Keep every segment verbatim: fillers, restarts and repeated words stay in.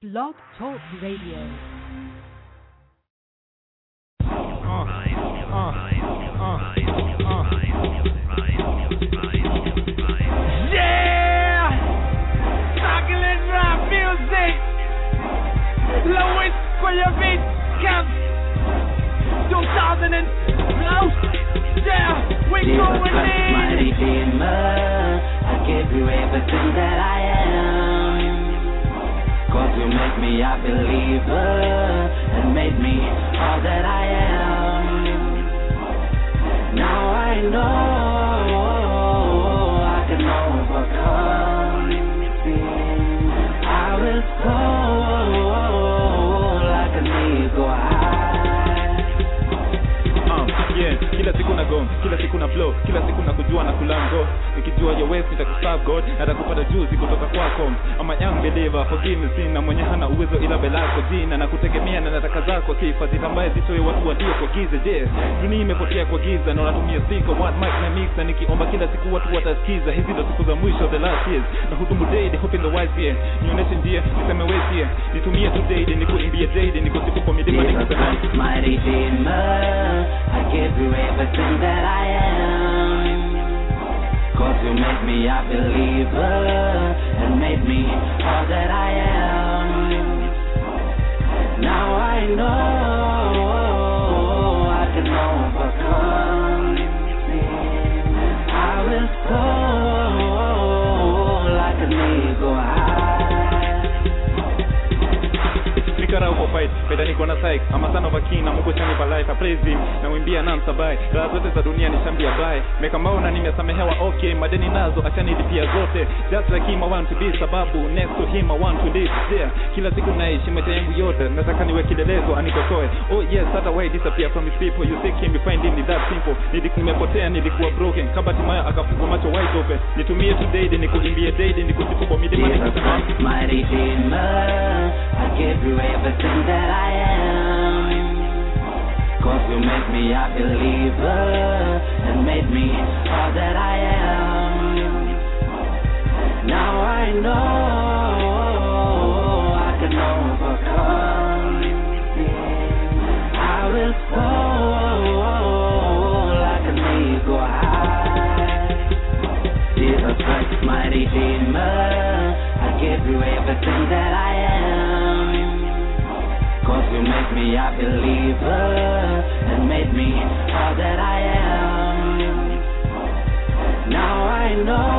Blog Talk Radio. Uh, uh, uh, uh. Yeah! Chocolate rap music. Louis Quayavit Camp two thousand twelve. Yeah, we Jesus going Christ, in. my Redeemer, I give you everything that I am. Cause you make me a believer and made me all that I am. Now I know I can overcome sin. I will soar like an eagle high. Uh, yeah, kila siku na go, kila siku na flow, kila siku na kujua na kulango. Nikijua your ways nitakuserve God, atakupata juzi kutoka kwako. I'm a young believer, forgive me sin, na mwenye hana uwezo ila belako jina. Na kutegemea na nataka zako sifa, zitambaye zitoe watu walio kwa giza. Je, dunia imepotea kwa giza, na unatumia siko one mic na mix. Na nikiomba kila siku watu watasikiza, hizi ndo siku za mwisho, the last years. Na hudumu daily, hope in the wise year. Nionyeshe njia, niseme ways here. Nitumie tu daily, nikuimbie daily, nikusifu kwa milima nikisema Jesus, my Redeemer, I give you everything that I am. Cause you make me a believer and made me all that I am. Now I know I can overcome sin. I will soar like an eagle high. Nikara uko fight, peda niko na psych. Ama sana vakina, mungu chani pa life, I praise him. Na wimbia na msabai, raha zote za dunia ni shambia bai. Meka maona nimesamehewa okay, madeni nazo, achani lipia zote. Just like him I want to be, sababu next to him I want to live there. Kila siku naishi maisha yangu yote, nataka niwe kilelezo, anikosoe. Oh yes, hata why disappear from his people. You seek him, you find him, is that simple. Nilikumepotea, nilikuwa broken, kabati maya akafungwa macho wide open. Nitumie today, nikuimbie daily, nikusifu kwa milima nikisema Jesus, my Redeemer, I give you everything that I am. Cause you make me a believer and made me all that I am. Now I know I can overcome sin. I will soar like an eagle high. Jesus Christ, my Redeemer, I give you everything that I am. Cause you make me a believer and made me all that I am. Now I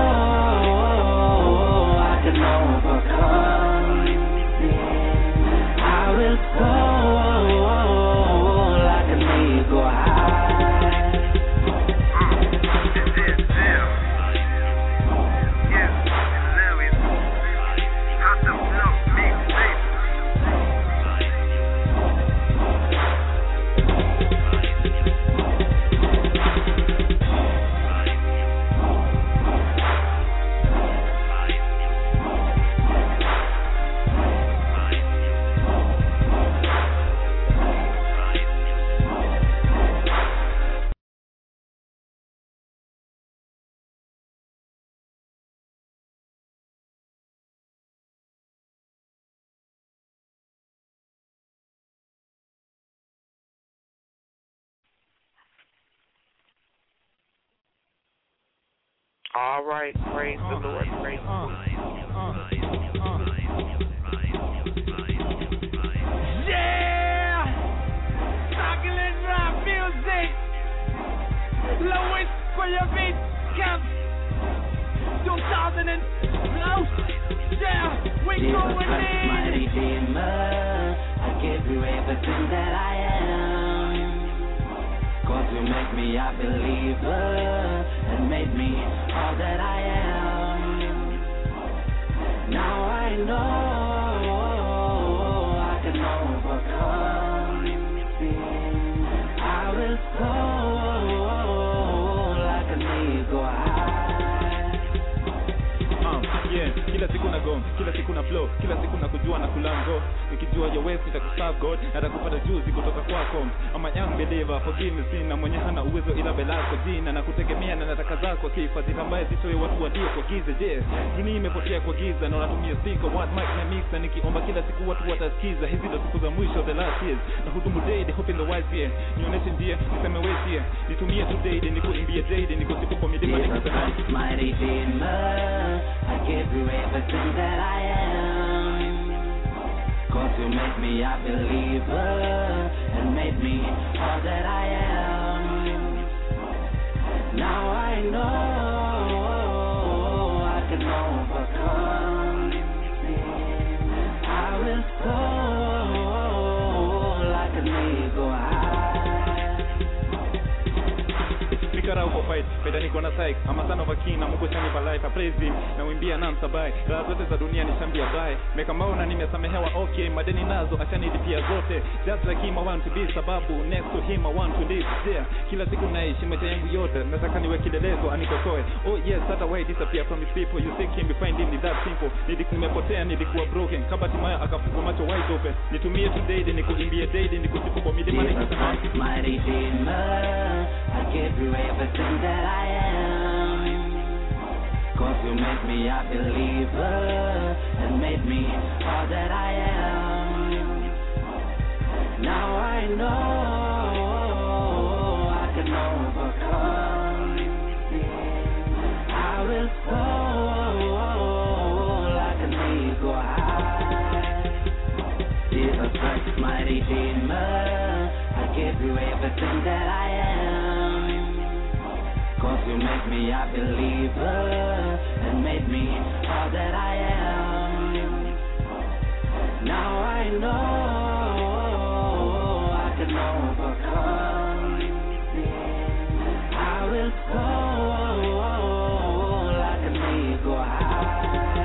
know I can overcome sin. I will soar like an eagle high. All right, praise the Lord, praise the Lord. yeah! Chocolate rap music. Louis Quayavit Camp two thousand twelve. Yeah, we Jesus going Christ, my in. Redeemer, I give you everything that I am. Cause you make me a believer and made me all that I am. Now I know I can overcome sin. I will soar like an eagle high. Uh, yeah, kila siku na go, kila siku na flow, kila siku na kujua kujua na kulango. Nikijua your ways nitakuserve God, atakupata juzi kutoka kwako. I'm a young believer, forgive me sin, na mwenye hana uwezo ila belako jina, na kutegemea na nataka zako sifa zitambaye zitoe watu walio kwa giza. Je, dunia imepotea kwa giza na unatumia speaker what mic na mix, na nikiomba kila siku watu watasikiza. Hizi ndo siku za mwisho, the last years, na hudumu daily hoping the wise here. Nionyeshe njia, niseme ways here, nitumie tu daily, nikuimbie daily, nikusifu kwa milima nikisema my Redeemer, I give you everything that I am, cause you make me a believer and made me all that I am. Now I know I can overcome sin. I will soar like an eagle high. Nikara uko fight, peda niko na psych, ama son of a king, na Mungu shani pa life, I praise him, na wimbia na msabai, raha zote za dunia ni shambia bai, meka maona nimesamehewa okay, madeni nazo achani lipia zote, just like him I want to be, sababu next to him I want to live, yeah, kila siku naishi maisha yangu yote, nataka niwe kilelezo anikosoe, oh yes, hata why disappear from his people, you seek him, you find him, ni that simple, nilikuwa nimepotea, nilikuwa broken, kabati maya akafungua macho wide open, nitumie tu daily, nikuimbie daily, nikusifu kwa milima nikisema my Redeemer, I give you everything that I am, cause you make me a believer and made me all that I am. Now I know I can overcome sin. I will soar like an eagle high. Jesus Christ, my Redeemer, I give you everything that I am, cause you make me a believer and made me all that I am. Now I know I can overcome sin. I will soar like an eagle high.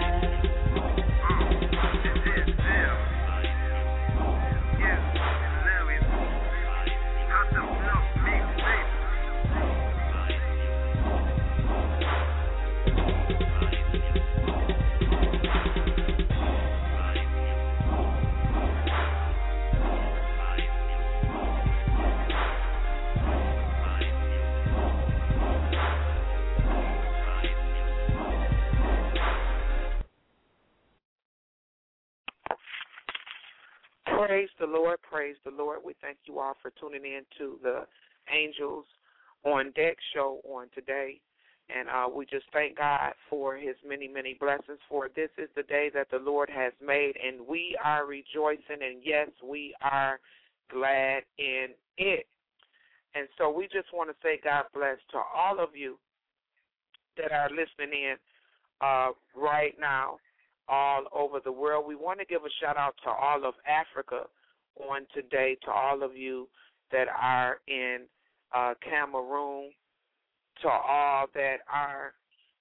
Praise the Lord, praise the Lord. We thank you all for tuning in to the Angels on Deck show on today. And uh, we just thank God for his many, many blessings. For this is the day that the Lord has made, and we are rejoicing, and yes, we are glad in it. And so we just want to say God bless to all of you that are listening in uh, right now all over the world. We want to give a shout-out to all of Africa on today, to all of you that are in uh, Cameroon, to all that are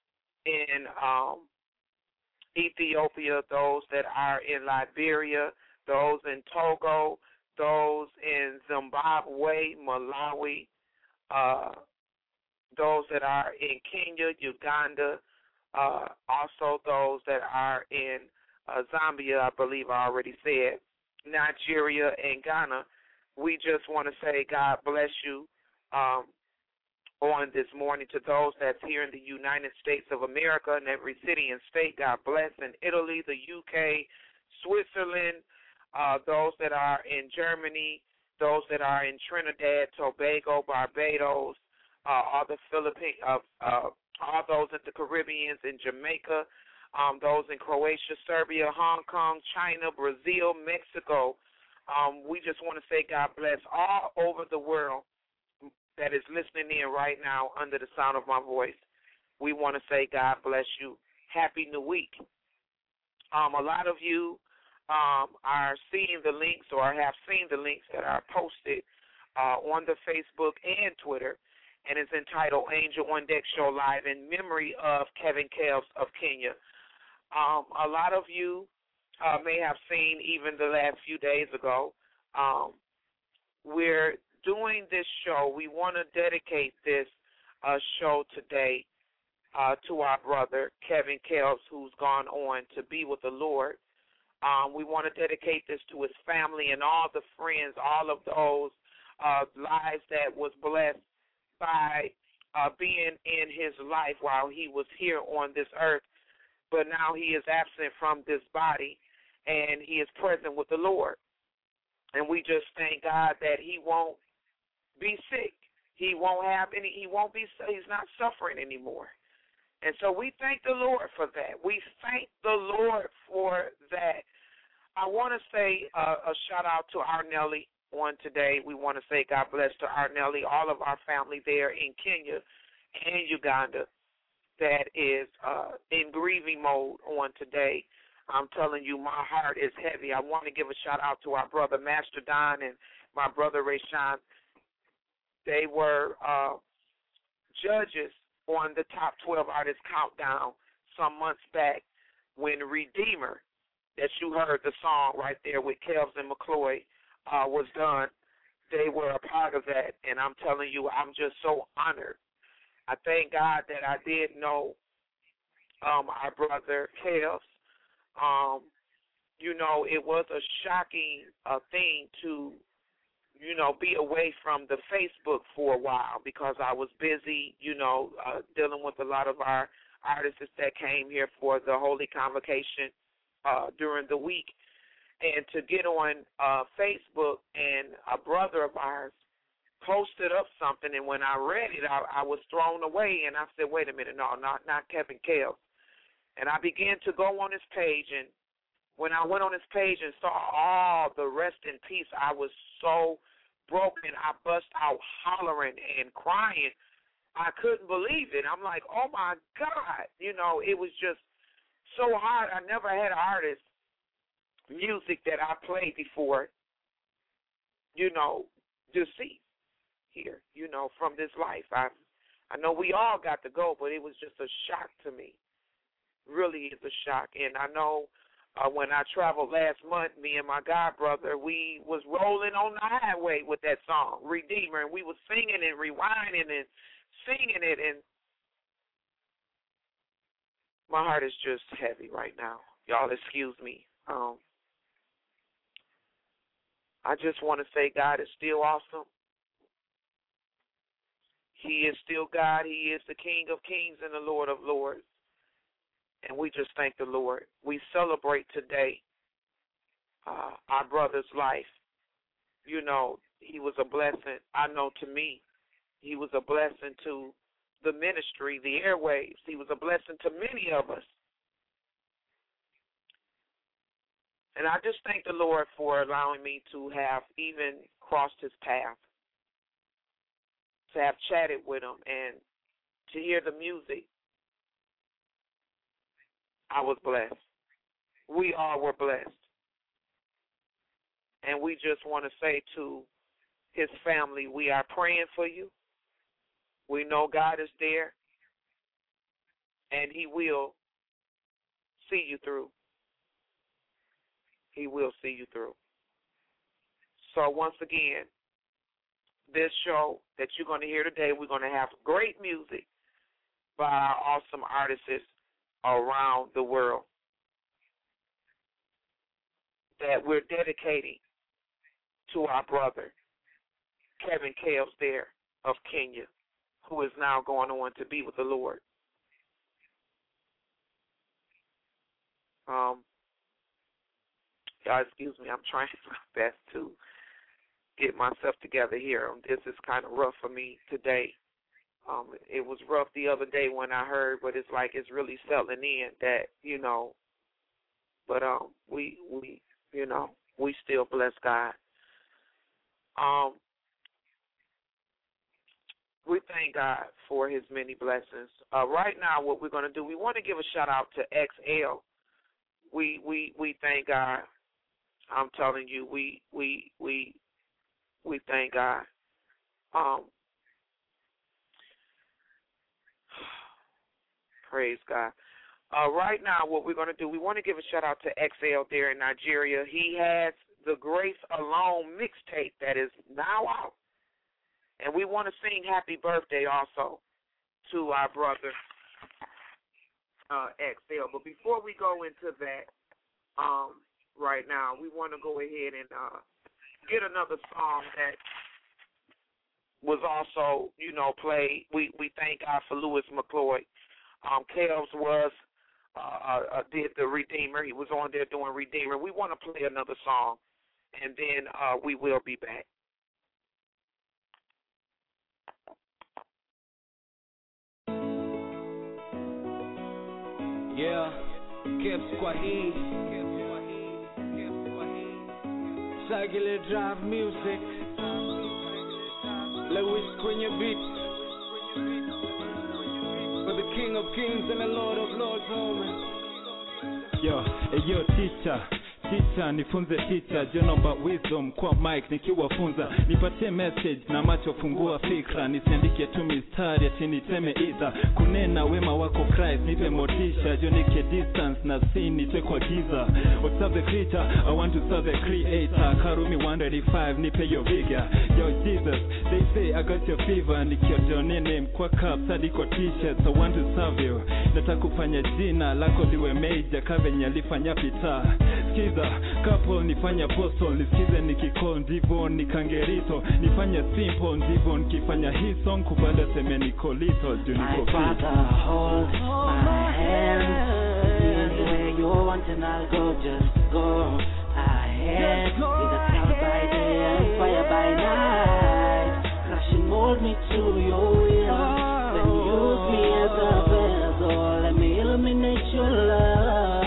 in um, Ethiopia, those that are in Liberia, those in Togo, those in Zimbabwe, Malawi, uh, those that are in Kenya, Uganda, uh, also those that are in uh, Zambia, I believe I already said, Nigeria, and Ghana. We just want to say God bless you um, on this morning. To those that's here in the United States of America, in every city and state, God bless. In Italy, the U K, Switzerland, uh, those that are in Germany, those that are in Trinidad, Tobago, Barbados, uh, all the Philippines, uh, uh, all those in the Caribbean, in Jamaica, um, those in Croatia, Serbia, Hong Kong, China, Brazil, Mexico. Um, we just want to say God bless all over the world that is listening in right now under the sound of my voice. We want to say God bless you. Happy New Week. Um, a lot of you um, are seeing the links or have seen the links that are posted uh, on the Facebook and Twitter, and it's entitled Angel on Deck Show Live in memory of Kevin Kells of Kenya. Um, a lot of you uh, may have seen even the last few days ago, um, we're doing this show. We want to dedicate this uh, show today uh, to our brother, Kevin Kells, who's gone on to be with the Lord Um, we want to dedicate this to his family and all the friends, all of those uh, lives that was blessed by uh, being in his life while he was here on this earth. But now he is absent from this body, and he is present with the Lord. And we just thank God that he won't be sick. He won't have any, he won't be, he's not suffering anymore. And so we thank the Lord for that. We thank the Lord for that. I want to say uh, a shout out to our Nelly on today. We want to say God bless to our Nelly, all of our family there in Kenya and Uganda that is uh, in grieving mode on today. I'm telling you, my heart is heavy. I want to give a shout out to our brother Master Don and my brother Rayshawn. They were uh, judges on the top twelve artist countdown some months back when Redeemer, that you heard the song right there with Kelvs and McCloy, uh, was done. They were a part of that, and I'm telling you, I'm just so honored. I thank God that I did know um, our brother Kelvs. Um, you know, it was a shocking uh, thing to, you know, be away from the Facebook for a while because I was busy, you know, uh, dealing with a lot of our artists that came here for the Holy Convocation uh, during the week. And to get on uh, Facebook, and a brother of ours posted up something, and when I read it, I, I was thrown away, and I said, wait a minute, no, not, not Kevin Kelvs. And I began to go on his page, and when I went on his page and saw all the rest in peace, I was so broken. I bust out hollering and crying. I couldn't believe it. I'm like, oh, my God. You know, it was just so hard. I never had an artist music that I played before, you know, deceased here, you know, from this life. I I know we all got to go, but it was just a shock to me. Really is a shock. And I know uh, when I traveled last month, me and my god brother, we was rolling on the highway with that song, Redeemer, and we was singing and rewinding and singing it, and my heart is just heavy right now. Y'all excuse me. Um, I just want to say God is still awesome. He is still God. He is the King of kings and the Lord of lords. And we just thank the Lord. We celebrate today uh, our brother's life. You know, he was a blessing, I know, to me. He was a blessing to the ministry, the airwaves. He was a blessing to many of us. And I just thank the Lord for allowing me to have even crossed his path, to have chatted with him, and to hear the music. I was blessed. We all were blessed. And we just want to say to his family, we are praying for you. We know God is there, and he will see you through. He will see you through. So once again, this show that you're going to hear today, we're going to have great music by our awesome artists around the world that we're dedicating to our brother, Kevin Kelvs there of Kenya, who is now going on to be with the Lord. Um, y'all excuse me, I'm trying my best to get myself together here. This is kind of rough for me today. Um, it was rough the other day when I heard, but it's like it's really settling in that, you know, but um, we, we, you know, we still bless God. Um, we thank God for his many blessings. Uh, right now, what we're going to do, we want to give a shout-out to X L. We, we, we thank God. I'm telling you, we, we, we, we thank God. Um, praise God. Uh, right now, what we're going to do, we want to give a shout-out to X L there in Nigeria. He has the Grace Alone mixtape that is now out. And we want to sing happy birthday also to our brother uh, X L. But before we go into that, um, right now. We want to go ahead and uh, get another song that was also, you know, played. We we thank God for Lewis McCloy. Um, Kels was uh, uh, did the Redeemer. He was on there doing Redeemer. We want to play another song, and then uh, we will be back. Yeah, Keps kwa hii Circular Drive Music Lewis kwenye beat For the King of Kings and the Lord of Lords, oh man. Yo, hey yo teacher Teacher, nifunze teacher, jonomba wisdom kwa mic nikiwafunza. Nipatie message na macho fungua fikra, nisiandike tu mistari ati niteme either. Kunena wema wako Christ, nipe motisha, jonike distance na sin nitwe kwa giza. What's up the creature, I want to serve the creator. Karumi one eighty-five, nipe yo bigger. Yo Jesus, they say I got your fever, nikiojonee name kwa cups, hadi kwa t-shirts. I want to serve you, nataka kufanya jina lako liwe major, kavenye alifanya pita. Skiza couple nifanya apostle, nisikize nikicall ndivyo nikangerito, nifanya simple ndivyo nikifanya hii song kubada seme niko little do niko my Father hold my hand, anywhere you want and I'll go, just go ahead, with a cloud by day and fire by night, crush and mold me to your will, then use me as a vessel, let me illuminate your love.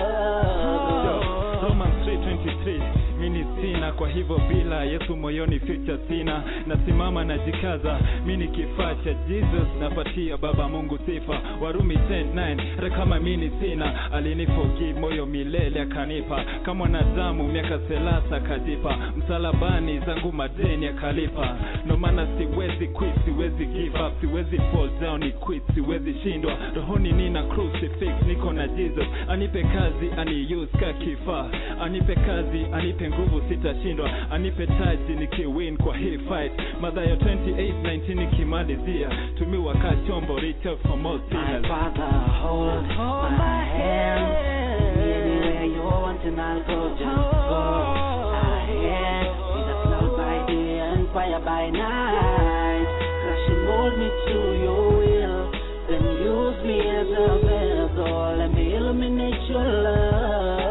Mini sina kwa hivyo bila Yesu moyoni future sina, nasimama na jikaza mini kifaa cha Jesus, napatia baba Mungu sifa. Warumi ten nine, hata kama mini sina aliniforgive moyo milele akanipa, kama wanadamu miaka selasa kajipa, msalabani zangu madeni akalipa. No maana siwezi quit, siwezi give up, siwezi fall down ni quit, siwezi shindwa. Rohoni nina crucifix, niko na Jesus, anipe kazi ani use ka kifaa, anipe kazi anipe nguvu sitashindwa, anipe taji nikiwin kwa hii fight. Mathayo twenty-eight nineteen nikimalizia, tumiwa ka chombo reach out for more sinners. My Father hold my hand, anywhere you want and I'll go, just go ahead, with a cloud by day and fire by night, crush and mold me to your will, then use me as a vessel, let me illuminate your love.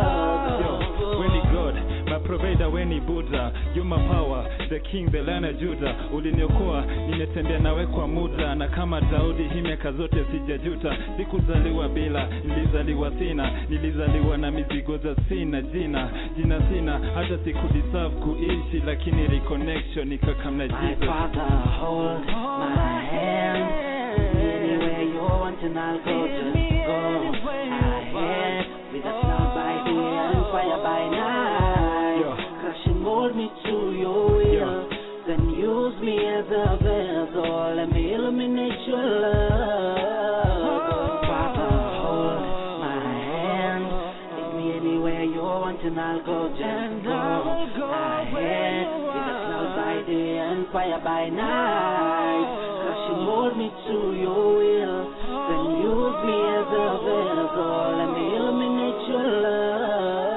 Provider weni Buddha, you my power, the king, the Lion of Judah. Uliniokoa, nimetembea nawe kwa muda, na kama Daudi hii miaka zote sijajuta. Sikuzaliwa bila, nilizaliwa sina, nilizaliwa na mizigo za sina jina. Jina sina, hata sikudeserve kuishi, lakini reconnection nikakamna Jesus. My Father hold my hand, anywhere you want and I'll go, just go ahead, with a cloud by day and fire by night. Hold me to your will, yeah. Then use me as a vessel, let me illuminate your love. Father, hold my hand, take me anywhere you want and I'll go, just go ahead, with a cloud by day and fire by night, crush and hold me to your will, then use me as a vessel, let me illuminate your love.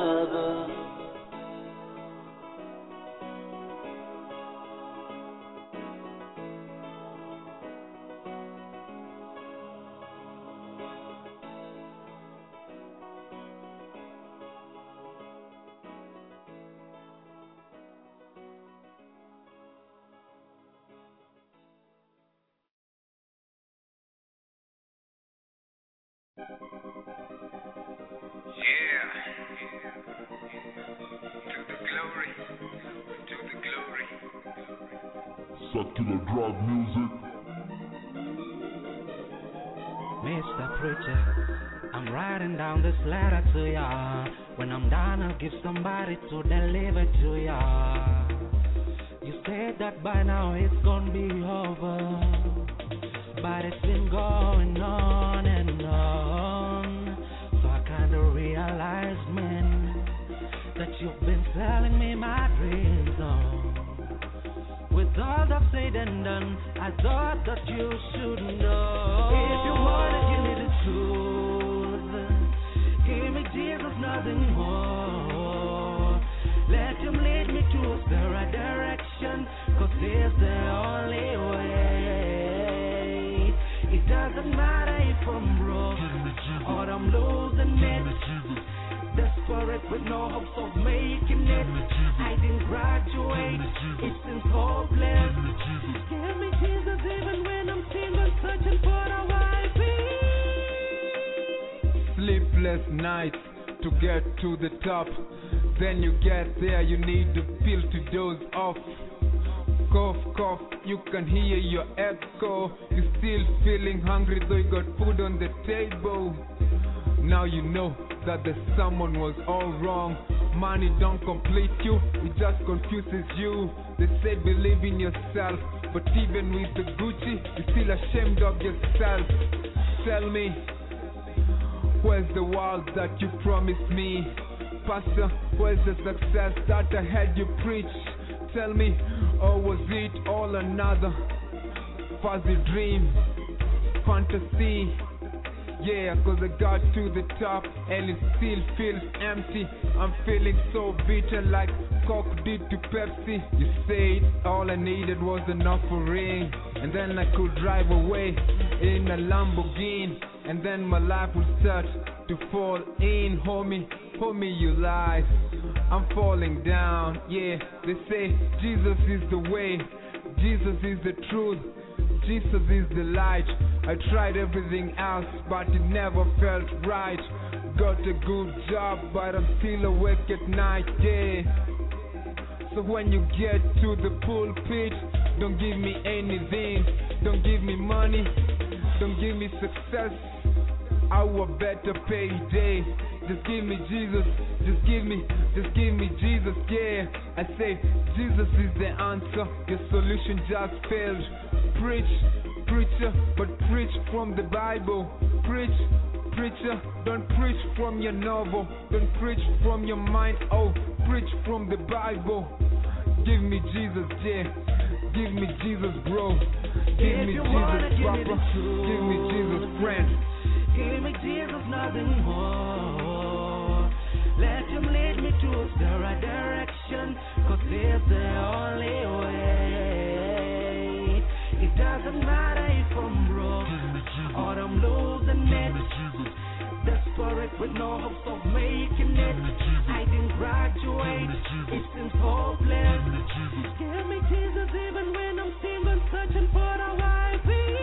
Yeah, to the glory, to the glory. Circular Drive Music. Mister Preacher, I'm writing down this letter to ya. When I'm done, I'll give somebody to deliver to ya. You said that by now it's gonna be over, but it's been going on and on. So I kinda realized, man, that you've been telling me my dreams on. With all that said and done, I thought that you should know. If you wanna give me the truth, give me Jesus, nothing more. the right direction, cause it's the only way. It doesn't matter if I'm broke or I'm losing it. Desperate with no hopes of making it. I didn't graduate, it seems hopeless. Give me Jesus even when I'm single, searching for a wifey. Sleepless nights to get to the top. Then you get there, you need the pill to doze off. Cough, cough, you can hear your echo. You're still feeling hungry though you got food on the table. Now you know that the someone was all wrong. Money don't complete you, it just confuses you. They say believe in yourself, but even with the Gucci, you're still ashamed of yourself. Tell me, where's the world that you promised me? Pastor, where's the success that I had you preach? Tell me, or was it all another fuzzy dream, fantasy? Yeah, cause I got to the top and it still feels empty. I'm feeling so bitter like Coke did to Pepsi. You said all I needed was an offering, and then I could drive away in a Lamborghini, and then my life would start to fall in. Homie, homie, you lied. I'm falling down, yeah. They say Jesus is the way, Jesus is the truth, Jesus is the light. I tried everything else, but it never felt right. Got a good job, but I'm still awake at night, yeah. So when you get to the pulpit, don't give me anything. Don't give me money, don't give me success. I want better payday. Just give me Jesus, just give me, just give me Jesus, yeah. I say Jesus is the answer, your solution just failed. Preach, preacher, but preach from the Bible. Preach, preacher, don't preach from your novel. Don't preach from your mind, oh, preach from the Bible. Give me Jesus, yeah. Give me Jesus, bro. Give me Jesus, papa. Give me Jesus, friend. Give me Jesus, nothing more. Let him lead me to the right direction, cause it's the only way. It doesn't matter if I'm broke or I'm losing it. Desperate with no hopes of making it. I didn't graduate, it seems hopeless. Give me Jesus even when I'm single, searching for a wifey.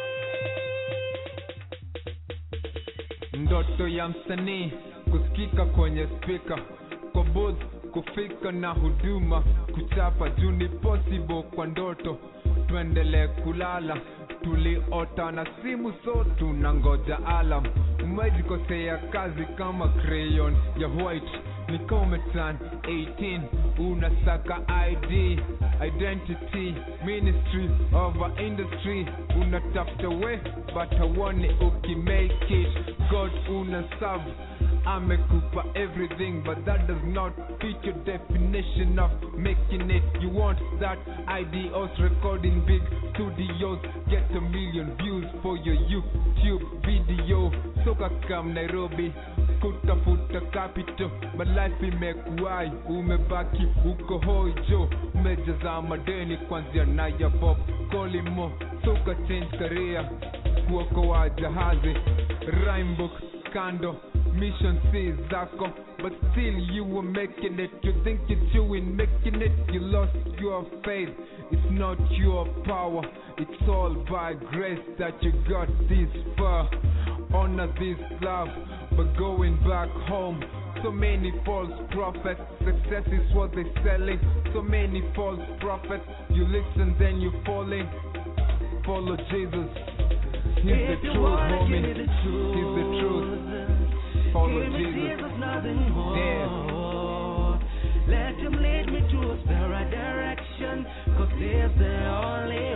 Ndoto ya msanii kusikika kwenye speaker, kwa booth kufika na huduma, kuchapa juu ni possible kwa ndoto. Tuendelee kulala, tuliota na simu so tunangoja alarm. Umejikosea kazi kama crayon ya white, ni umeturn eighteen, unasaka I D, identity, ministry over industry. Unatafuta way but hauoni ukimake it. God unaserve, amekupa everything, but that does not fit your definition of making it. You want that I D Os recording big studios, get a million views for your YouTube video. Soka kam Nairobi, kutafuta capital, but life imekuwai, umebaki uko hojo. Umejaza madeni kwanzia na ya Bob Kolimo. Soka change career, kuokoa jahazi, rhyme book kando, mission C zako, but still you were making it. You think you're doing making it, you lost your faith. It's not your power, it's all by grace that you got this far. Honor this love, but going back home, so many false prophets. Success is what they're selling. So many false prophets. You listen, then you falling. Follow Jesus. He's if the truth, homie. The truth, He's the truth. Follow give Jesus. Me Jesus, nothing more. Yeah. Let him lead me to the right direction, cause it's the only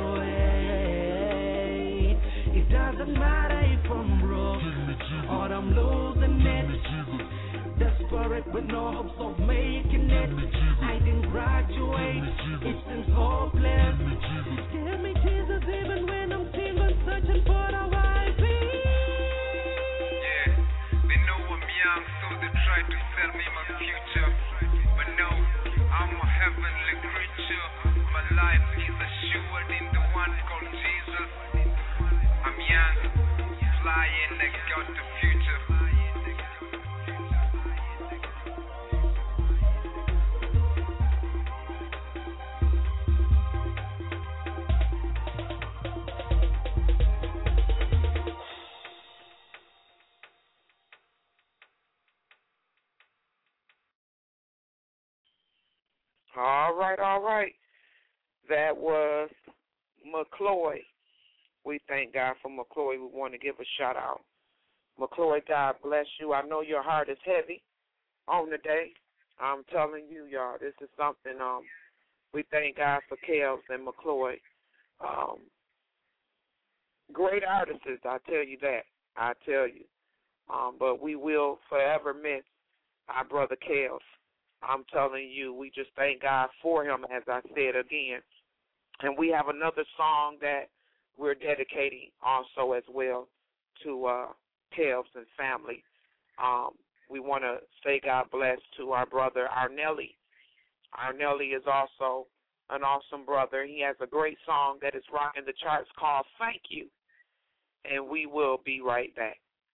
way. It doesn't matter if I'm broke or I'm losing it. Desperate with no hopes of making it. I didn't graduate, it seems hopeless. Give me Jesus even when I'm single, searching for a wifey. Yeah, they know I'm young, so they try to sell me my future. But no, I'm a heavenly All right, all right. That was McCloy. We thank God for McCloy. We want to give a shout out. McCloy, God bless you. I know your heart is heavy on the day. I'm telling you, y'all, this is something. Um, we thank God for Kels and McCloy. Um, great artists, I tell you that. I tell you. Um, but we will forever miss our brother Kels. I'm telling you, we just thank God for him, as I said again. And we have another song that we're dedicating also as well to uh, Kels and family. Um, we want to say God bless to our brother Arnelli. Arnelli is also an awesome brother. He has a great song that is rocking the charts called Thank You. And we will be right back.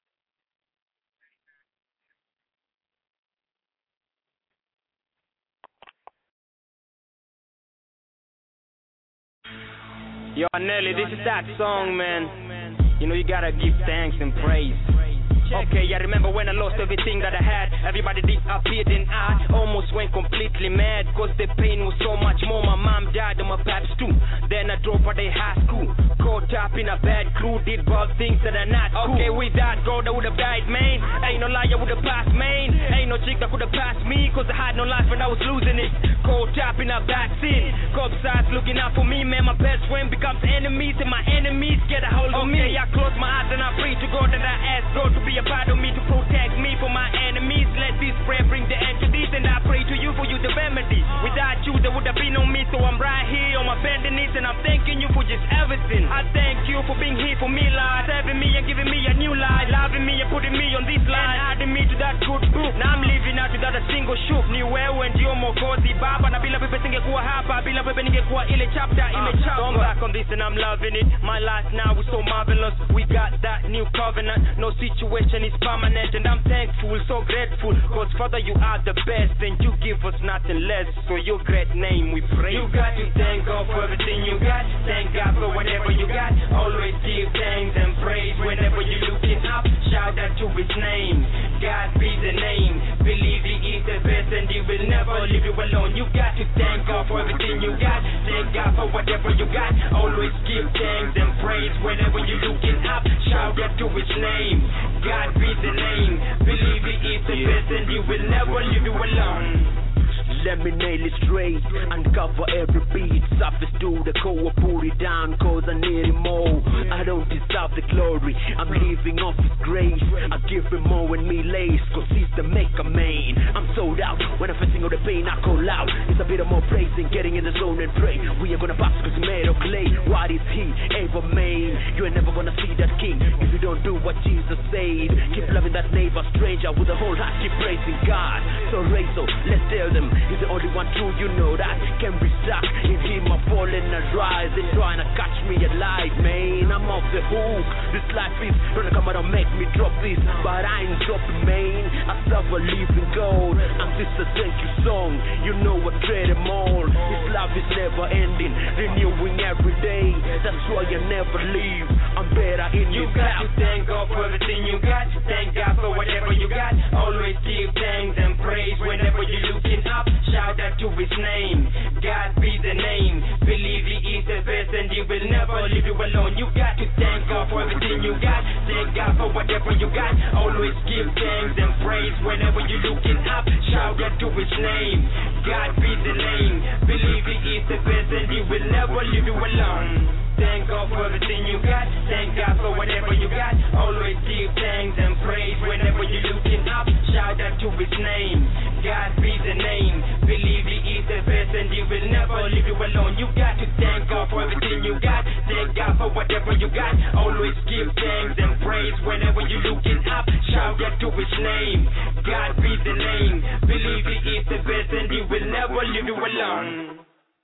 Yo, Nelly, this is that song, man. You know, you gotta give thanks and praise. Okay, I remember when I lost everything that I had. Everybody disappeared and I almost went completely mad, cause the pain was so much more. My mom died and my paps too. Then I dropped out of high school, caught up in a bad crew, did bad things that are not cool. Okay, with that girl that would have died, man. Ain't no lie, I would have passed, man. Ain't no chick that could have passed me, cause I had no life and I was losing it. Caught up in a bad scene, cops eyes looking out for me, man. My best friend becomes enemies and my enemies get a hold of me. I close my eyes and I pray to God that I ask God to be a part of me, to protect me from my enemies. Let this prayer bring the end to this, and I pray to you for you the remedy. Without you there would have been no me, so I'm right here on my bending knees, and I'm thanking you for just everything. I thank you for being here for me, Lord, saving me and giving me a new life, loving me and putting me on this line, adding me to that good book. Now I'm living out without a single shook. Ni wewe ndio mokozi baba, na bila pepe singekuwa hapa, bila pepe ningekuwa ile chapter imechapa. I'm back on this and I'm loving it. My life now is so marvelous. We got that new covenant. No situation is permanent, and I'm thankful, so grateful, cause Father, you are the best, and you give us nothing less, so your great name we praise. You got to thank God for everything you got, thank God for whatever you got, always give thanks and praise whenever you're looking up, shout out to his name, God be the name, believe he is the best, and he will never leave you alone. You got to thank God for everything you got, thank God for whatever you got, always give thanks and praise whenever you're looking up, shout out to his name, God be the name, believe he is the best, and he will never leave you alone. Let me nail it straight, uncover every beat, surface to the core, put it down, cause I need it more. I don't deserve the glory, I'm living off his grace, I give him more when me lace, cause he's the maker man. I'm sold out, when I'm facing all the pain I call out, it's a bit of more praise than getting in the zone and pray. We are gonna box cause he made of clay, what is he ever made? You ain't never gonna see that king, if you don't do what Jesus said. Keep loving that neighbor stranger with a whole heart, keep praising God. So raise so, let's tell them, he's the only one true, you know that. Can be stuck in him, I'm falling and rise. They trying to catch me alive, man. I'm off the hook. This life is gonna come out and make me drop this, but I ain't dropping, man. I serve a living God. I'm just a thank you song. You know I trade them all. His love is never ending, renewing every day. That's why you never leave. I'm better in you. You got to thank God for everything you got. Thank God for whatever you got. Always give thanks and praise whenever you're looking up. Shout out to his name, God be the name, believe he is the best, and he will never leave you alone. You got to thank God for everything you got, thank God for whatever you got, always give thanks and praise whenever you're looking up. Shout out to his name, God be the name, believe he is the best, and he will never leave you alone. Thank God for everything you got, thank God for whatever you got, always give thanks and praise whenever you're looking up. Shout out to his name, God be the name, believe he is the best, and he will never leave you alone. You got to thank God for everything you got, thank God for whatever you got, always give thanks and praise whenever you're looking up. Shout out to his name, God be the name, believe he is the best, and he will never leave you alone.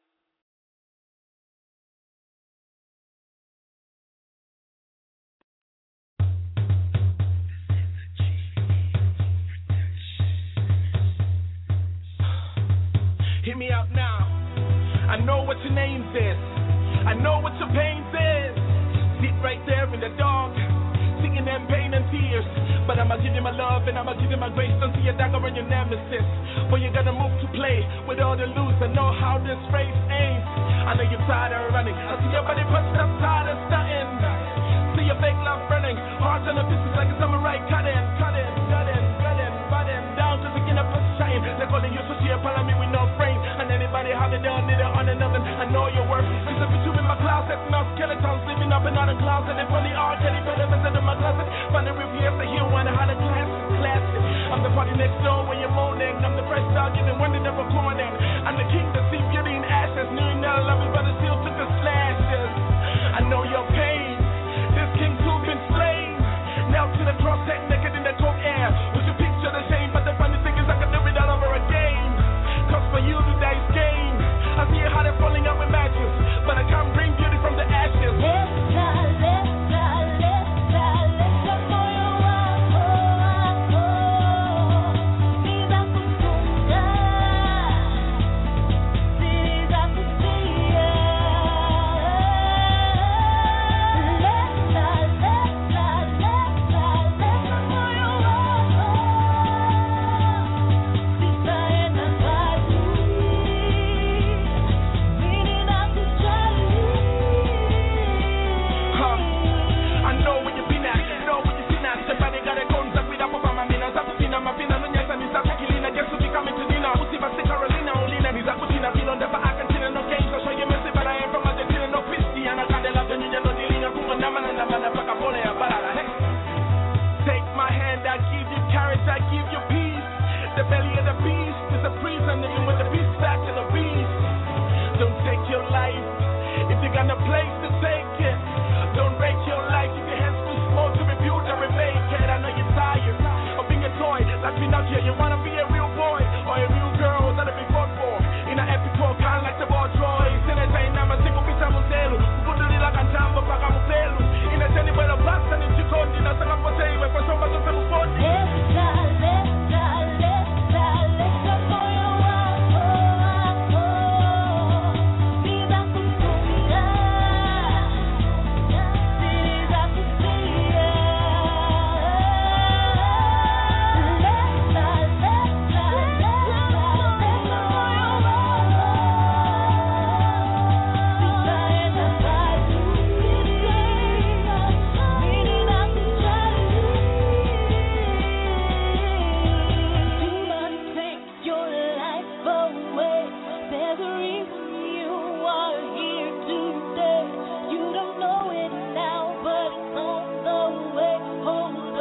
Hear me out now. I know what your name is. I know what your pain is. Sit right there in the dark. Six bringing them pain and tears. But I'ma give you my love and I'ma give you my grace. Don't see your dagger and your nemesis. But you're gonna move to play with all the loose and know how this race aims. I know you're tired of running. I see your body pushed up, tired of stunting. See your fake love burning. Heart on the pieces like a samurai cutting, cutting, cutting, cutting, butting down to begin up a shine. They're calling you sushi, follow me with no frame. And anybody how they done it on and oven. I know your worth. Cause if you in my closet, no skeletons living up and out of closet. If only art, any better than in my closet. Find the reviews to hear one how the class classic. I'm the party next door when you're moaning. I'm the fresh dog giving one that never corning. I'm the king that see beauty in ashes. Knew you never love me, but it still took the slashes. I know your pain. This king too been slain. Now to the cross, head naked in the cold air. Would you picture the shame? But the funny thing is I can do it all over again. Cause for you the dice game. I see how they're falling out with matches. But I can't bring beauty from the ashes. Let's try, let's try, let's try, let's try for you. Oh, oh, oh. Vida futura. Vida futura. Let's try, let's try, let's try, let's try for you. Oh, oh. Vida en la paz. I know where you been at, know where you seen at. Somebody got a contact with up over my mina. Zaputina, my pina, no nyasa, ni zapukilina. Guess who be coming to dinner? Usi basi Carolina, Olina. Ni zaputina, feel on the back, Argentina, no games. I'll show you messy, but I am from Argentina, no Christian. I can't love the union, no dealing. I'm from Namana, Namana, Pacapole, Barara. Take my hand, I give you courage, I give you peace. The belly of the beast is a prison, even with the beast back to the beast. Don't take your life if you got no place to take it. Don't break your life if your hands too small to rebuild and remake it. I know you're tired of being a toy that's been out here. You wanna be a real boy or a real girl that'll be fought for in an epic talk, kind of like the ball Troy. In a time, I'm a single piece of Mutelu. Kudulila kantamba paka Mutelu. In a tiny way of blast and it's your code. In a second potato, if I saw my daughter before. Let's try, let's try, let's try, let's try for you. Oh, oh, oh. Vida futura. Vida futura. Let's try, let's try, let's try, let's try for you. Vida en la paz. Vida futura. Do not take your life away. There's a reason you are here today. You don't know it now, but it's on the way. Hold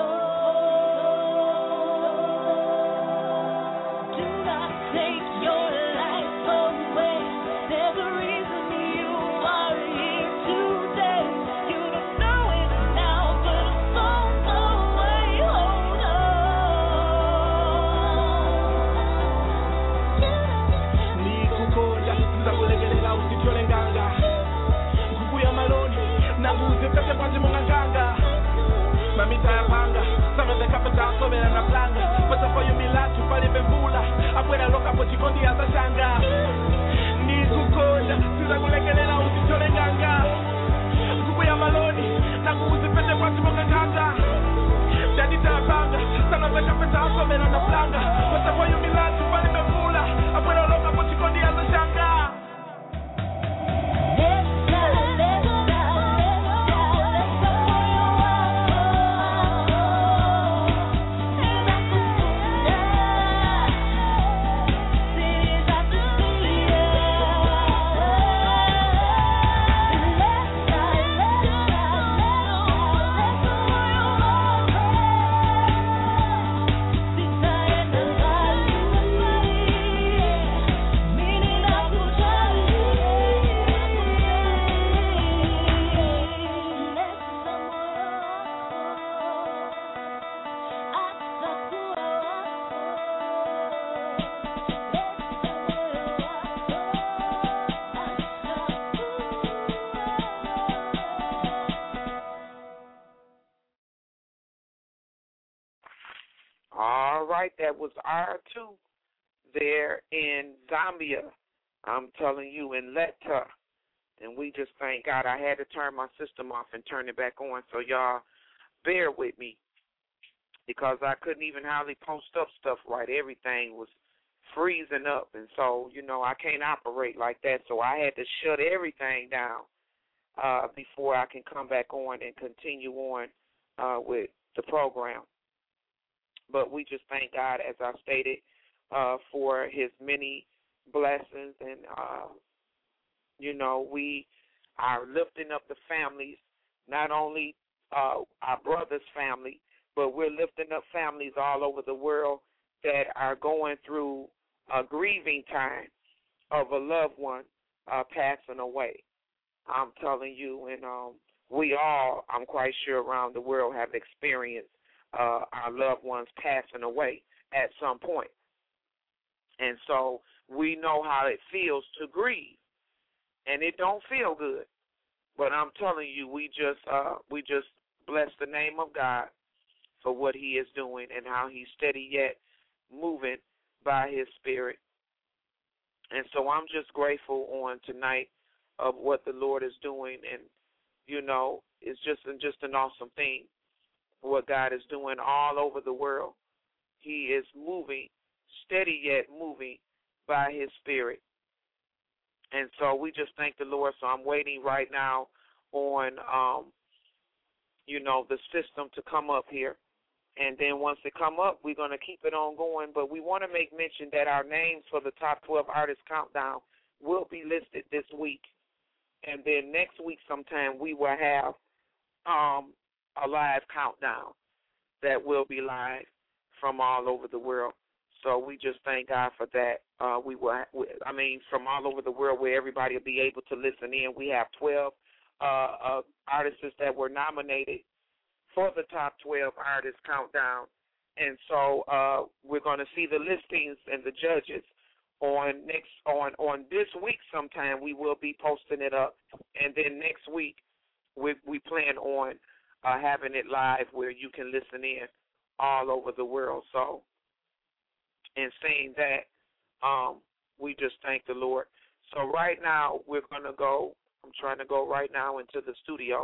on. Do not take your life away. There's a reason you are here today. You don't know it now, but it's on the way. Hold on. Nikukonja, nzakulegelela usithole nganga. Kubuya maloni, nakuze pete kwanzi munganganga. Mamita ya panga, some of the capital sobera na planga. Pata for you milatu, pali bembula. Abuela loka po chikondi ata shanga. Nikukonja, nzakulegelela usithole nganga. Kubuya maloni, nakuze pete kwanzi munganganga. Janita ya panga, some of the capital sobera na planga. Pata for you milatu, pali bembula. Abuela loka po chikondi ata shanga. Let's try, let's try, let's try, let's try for you. Oh, oh, oh. Vida futura. Vida futura. Let's try, let's try, let's try for you. Oh, oh. Vida en la paz. Vida futura. All right, that was R two there in Zambia. I'm telling you, in Letta. And we just thank God. I had to turn my system off and turn it back on. So y'all bear with me because I couldn't even hardly post up stuff right. Everything was freezing up, and so, you know, I can't operate like that, so I had to shut everything down uh, before I can come back on and continue on uh, with the program. But we just thank God, as I stated, uh, for his many blessings, and, uh, you know, we are lifting up the families, not only uh, our brother's family, but we're lifting up families all over the world that are going through a grieving time of a loved one uh, passing away. I'm telling you, and um, we all, I'm quite sure, around the world have experienced uh, our loved ones passing away at some point. And so we know how it feels to grieve, and it don't feel good. But I'm telling you, we just uh, we just bless the name of God for what he is doing and how he's steady yet moving by his spirit. And so I'm just grateful on tonight of what the Lord is doing, and, you know, it's just, just an awesome thing what God is doing all over the world. He is moving, steady yet moving by his spirit. And so we just thank the Lord. So I'm waiting right now on, um, you know, the system to come up here. And then once it come up, we're going to keep it on going. But we want to make mention that our names for the top twelve artists countdown will be listed this week. And then next week sometime we will have um, a live countdown that will be live from all over the world. So we just thank God for that. Uh, we will, I mean, from all over the world where everybody will be able to listen in. We have twelve uh, uh, artists that were nominated for the top twelve artists countdown. And so uh, we're going to see the listings and the judges on next on, on this week sometime. We will be posting it up. And then next week we, we plan on uh, having it live where you can listen in all over the world. So in saying that, um, we just thank the Lord. So right now we're going to go, I'm trying to go right now into the studio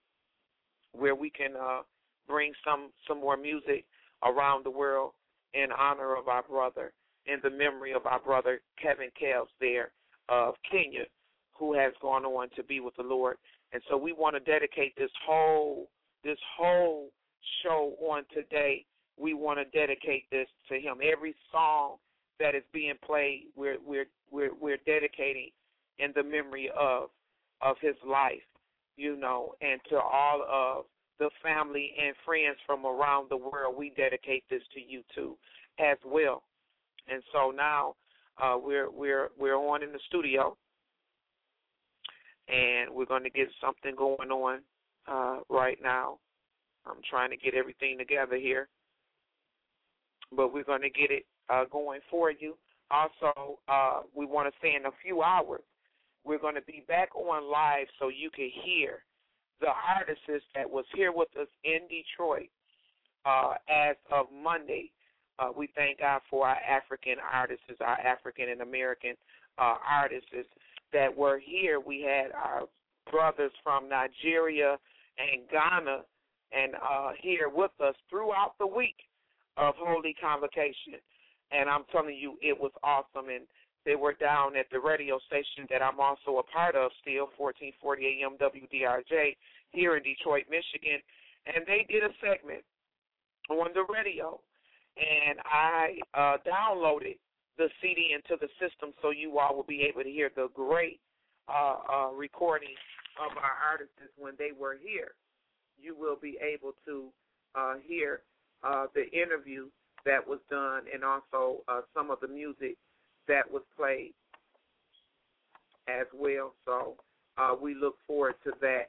where we can uh, bring some, some more music around the world in honor of our brother, in the memory of our brother Kevin Kels there of Kenya, who has gone on to be with the Lord. And so we want to dedicate this whole this whole show on today. We want to dedicate this to him. Every song that is being played, we're we're we're we're dedicating in the memory of of his life, you know, and to all of the family and friends from around the world, we dedicate this to you too, as well. And so now uh, we're we're we're on in the studio, and we're going to get something going on uh, right now. I'm trying to get everything together here, but we're going to get it uh, going for you. Also, uh, we want to say in a few hours, we're going to be back on live so you can hear the artist that was here with us in Detroit uh, as of Monday. Uh, we thank God for our African artists, our African and American uh, artists that were here. We had our brothers from Nigeria and Ghana and uh, here with us throughout the week of Holy Convocation. And I'm telling you, it was awesome. And they were down at the radio station that I'm also a part of still, fourteen forty A M W D R J, here in Detroit, Michigan. And they did a segment on the radio. And I uh, downloaded the C D into the system so you all will be able to hear the great uh, uh, recording of our artists when they were here. You will be able to uh, hear uh, the interview that was done and also uh, some of the music that was played as well. So uh, we look forward to that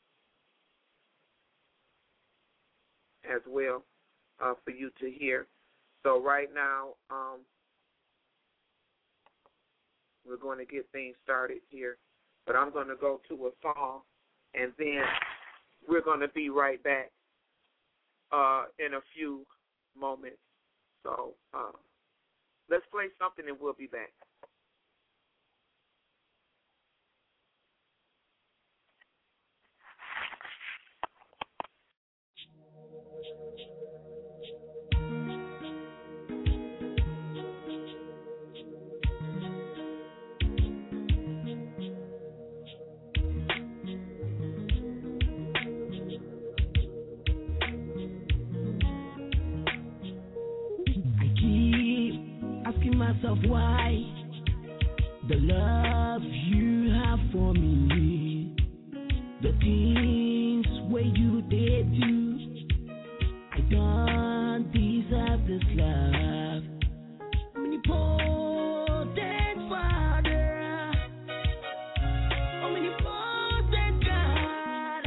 as well uh, for you to hear. So right now um, we're going to get things started here, but I'm going to go to a song, and then we're going to be right back uh, in a few moments. So uh, let's play something and we'll be back. the love you have for me, the things where you did do. I don't deserve this love. Omnipotent Father, omnipotent God,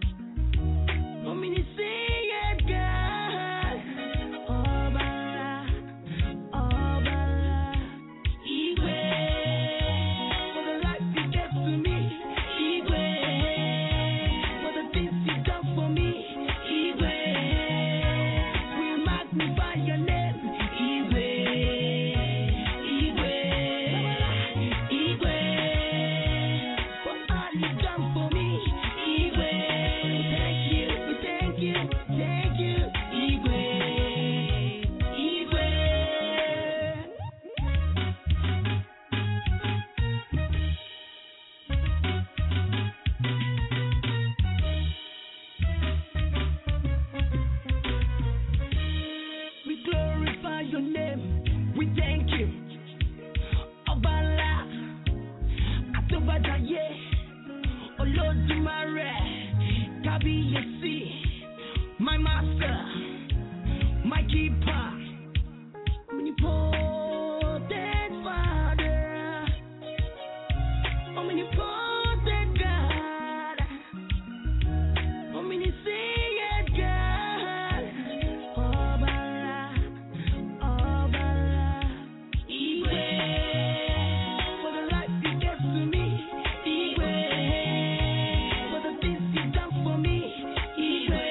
omniscient God, Obala, Obala, Igwe, for the life you gave to me, Igwe, for the things you done for me, Igwe, we magnify your name, Igwe. My master, my keeper, omnipotent Father, omnipotent God, omniscient God, Obala, Obala, Igwe, for the life you gave to me, Igwe, for the things you done for me, Igwe.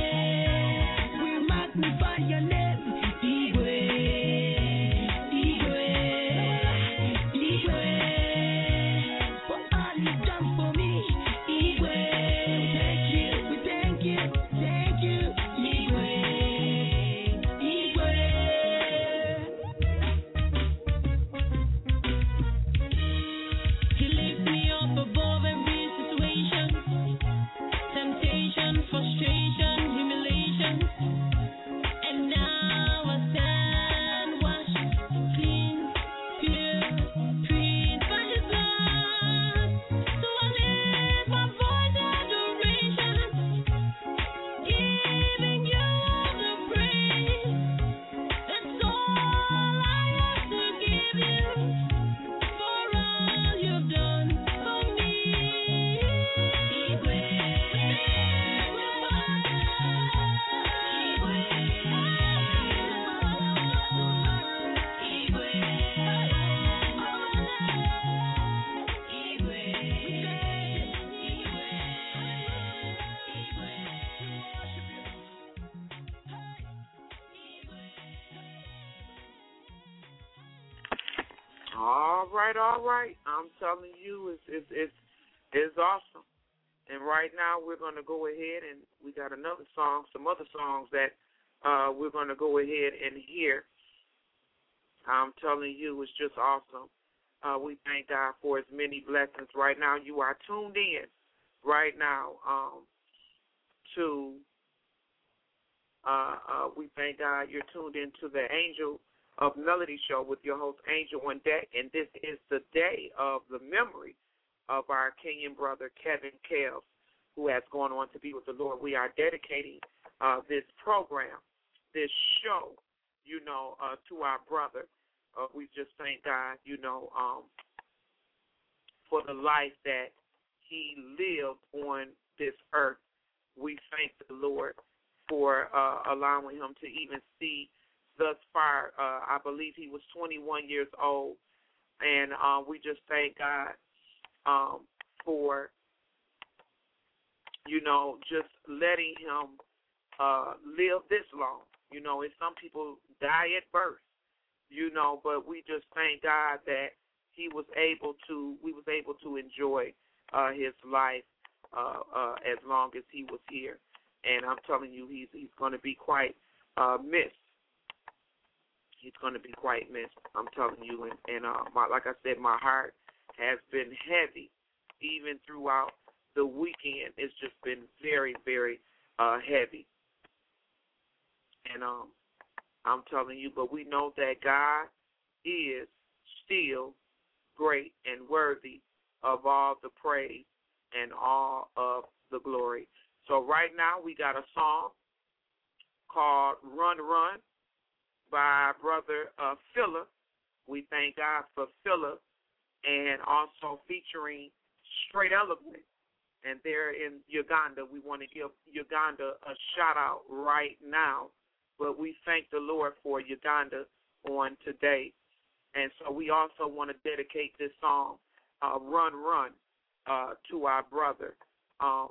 Magnify your name, Igwe, Igwe, Igwe, for all you've done for me, Igwe. Thank you, we thank you, thank you, Igwe, Igwe. He lifts me up above every situation, temptation, frustration, humiliation. All right, all right. I'm telling you, it's it's it's, it's awesome. And right now, we're going to go ahead and we got another song, some other songs that uh, we're going to go ahead and hear. I'm telling you, it's just awesome. Uh, we thank God for His many blessings. Right now, you are tuned in right now um, to. Uh, uh, we thank God you're tuned into the Angel of Melody Show with your host, Angel on Deck, and this is the day of the memory of our Kenyan brother, Kevin Kales, who has gone on to be with the Lord. We are dedicating uh, this program, this show, you know, uh, to our brother. Uh, we just thank God, you know, um, for the life that he lived on this earth. We thank the Lord for uh, allowing him to even see thus far. uh, I believe he was twenty-one years old, and uh, we just thank God um, for, you know, just letting him uh, live this long. You know, and some people die at birth, you know, but we just thank God that he was able to, we was able to enjoy uh, his life uh, uh, as long as he was here. And I'm telling you, he's he's going to be quite uh, missed. He's going to be quite missed. I'm telling you, and, and uh, my, like I said, my heart has been heavy even throughout the weekend. It's just been very, very uh, heavy. And um, I'm telling you, but we know that God is still great and worthy of all the praise and all of the glory. So right now we got a song called Run Run by Brother uh, Philip. We thank God for Philip, and also featuring Straight Eloquent. And they're in Uganda. We want to give Uganda a shout out right now. But we thank the Lord for Uganda on today. And so we also want to dedicate this song, uh, Run Run, uh, to our brother, um,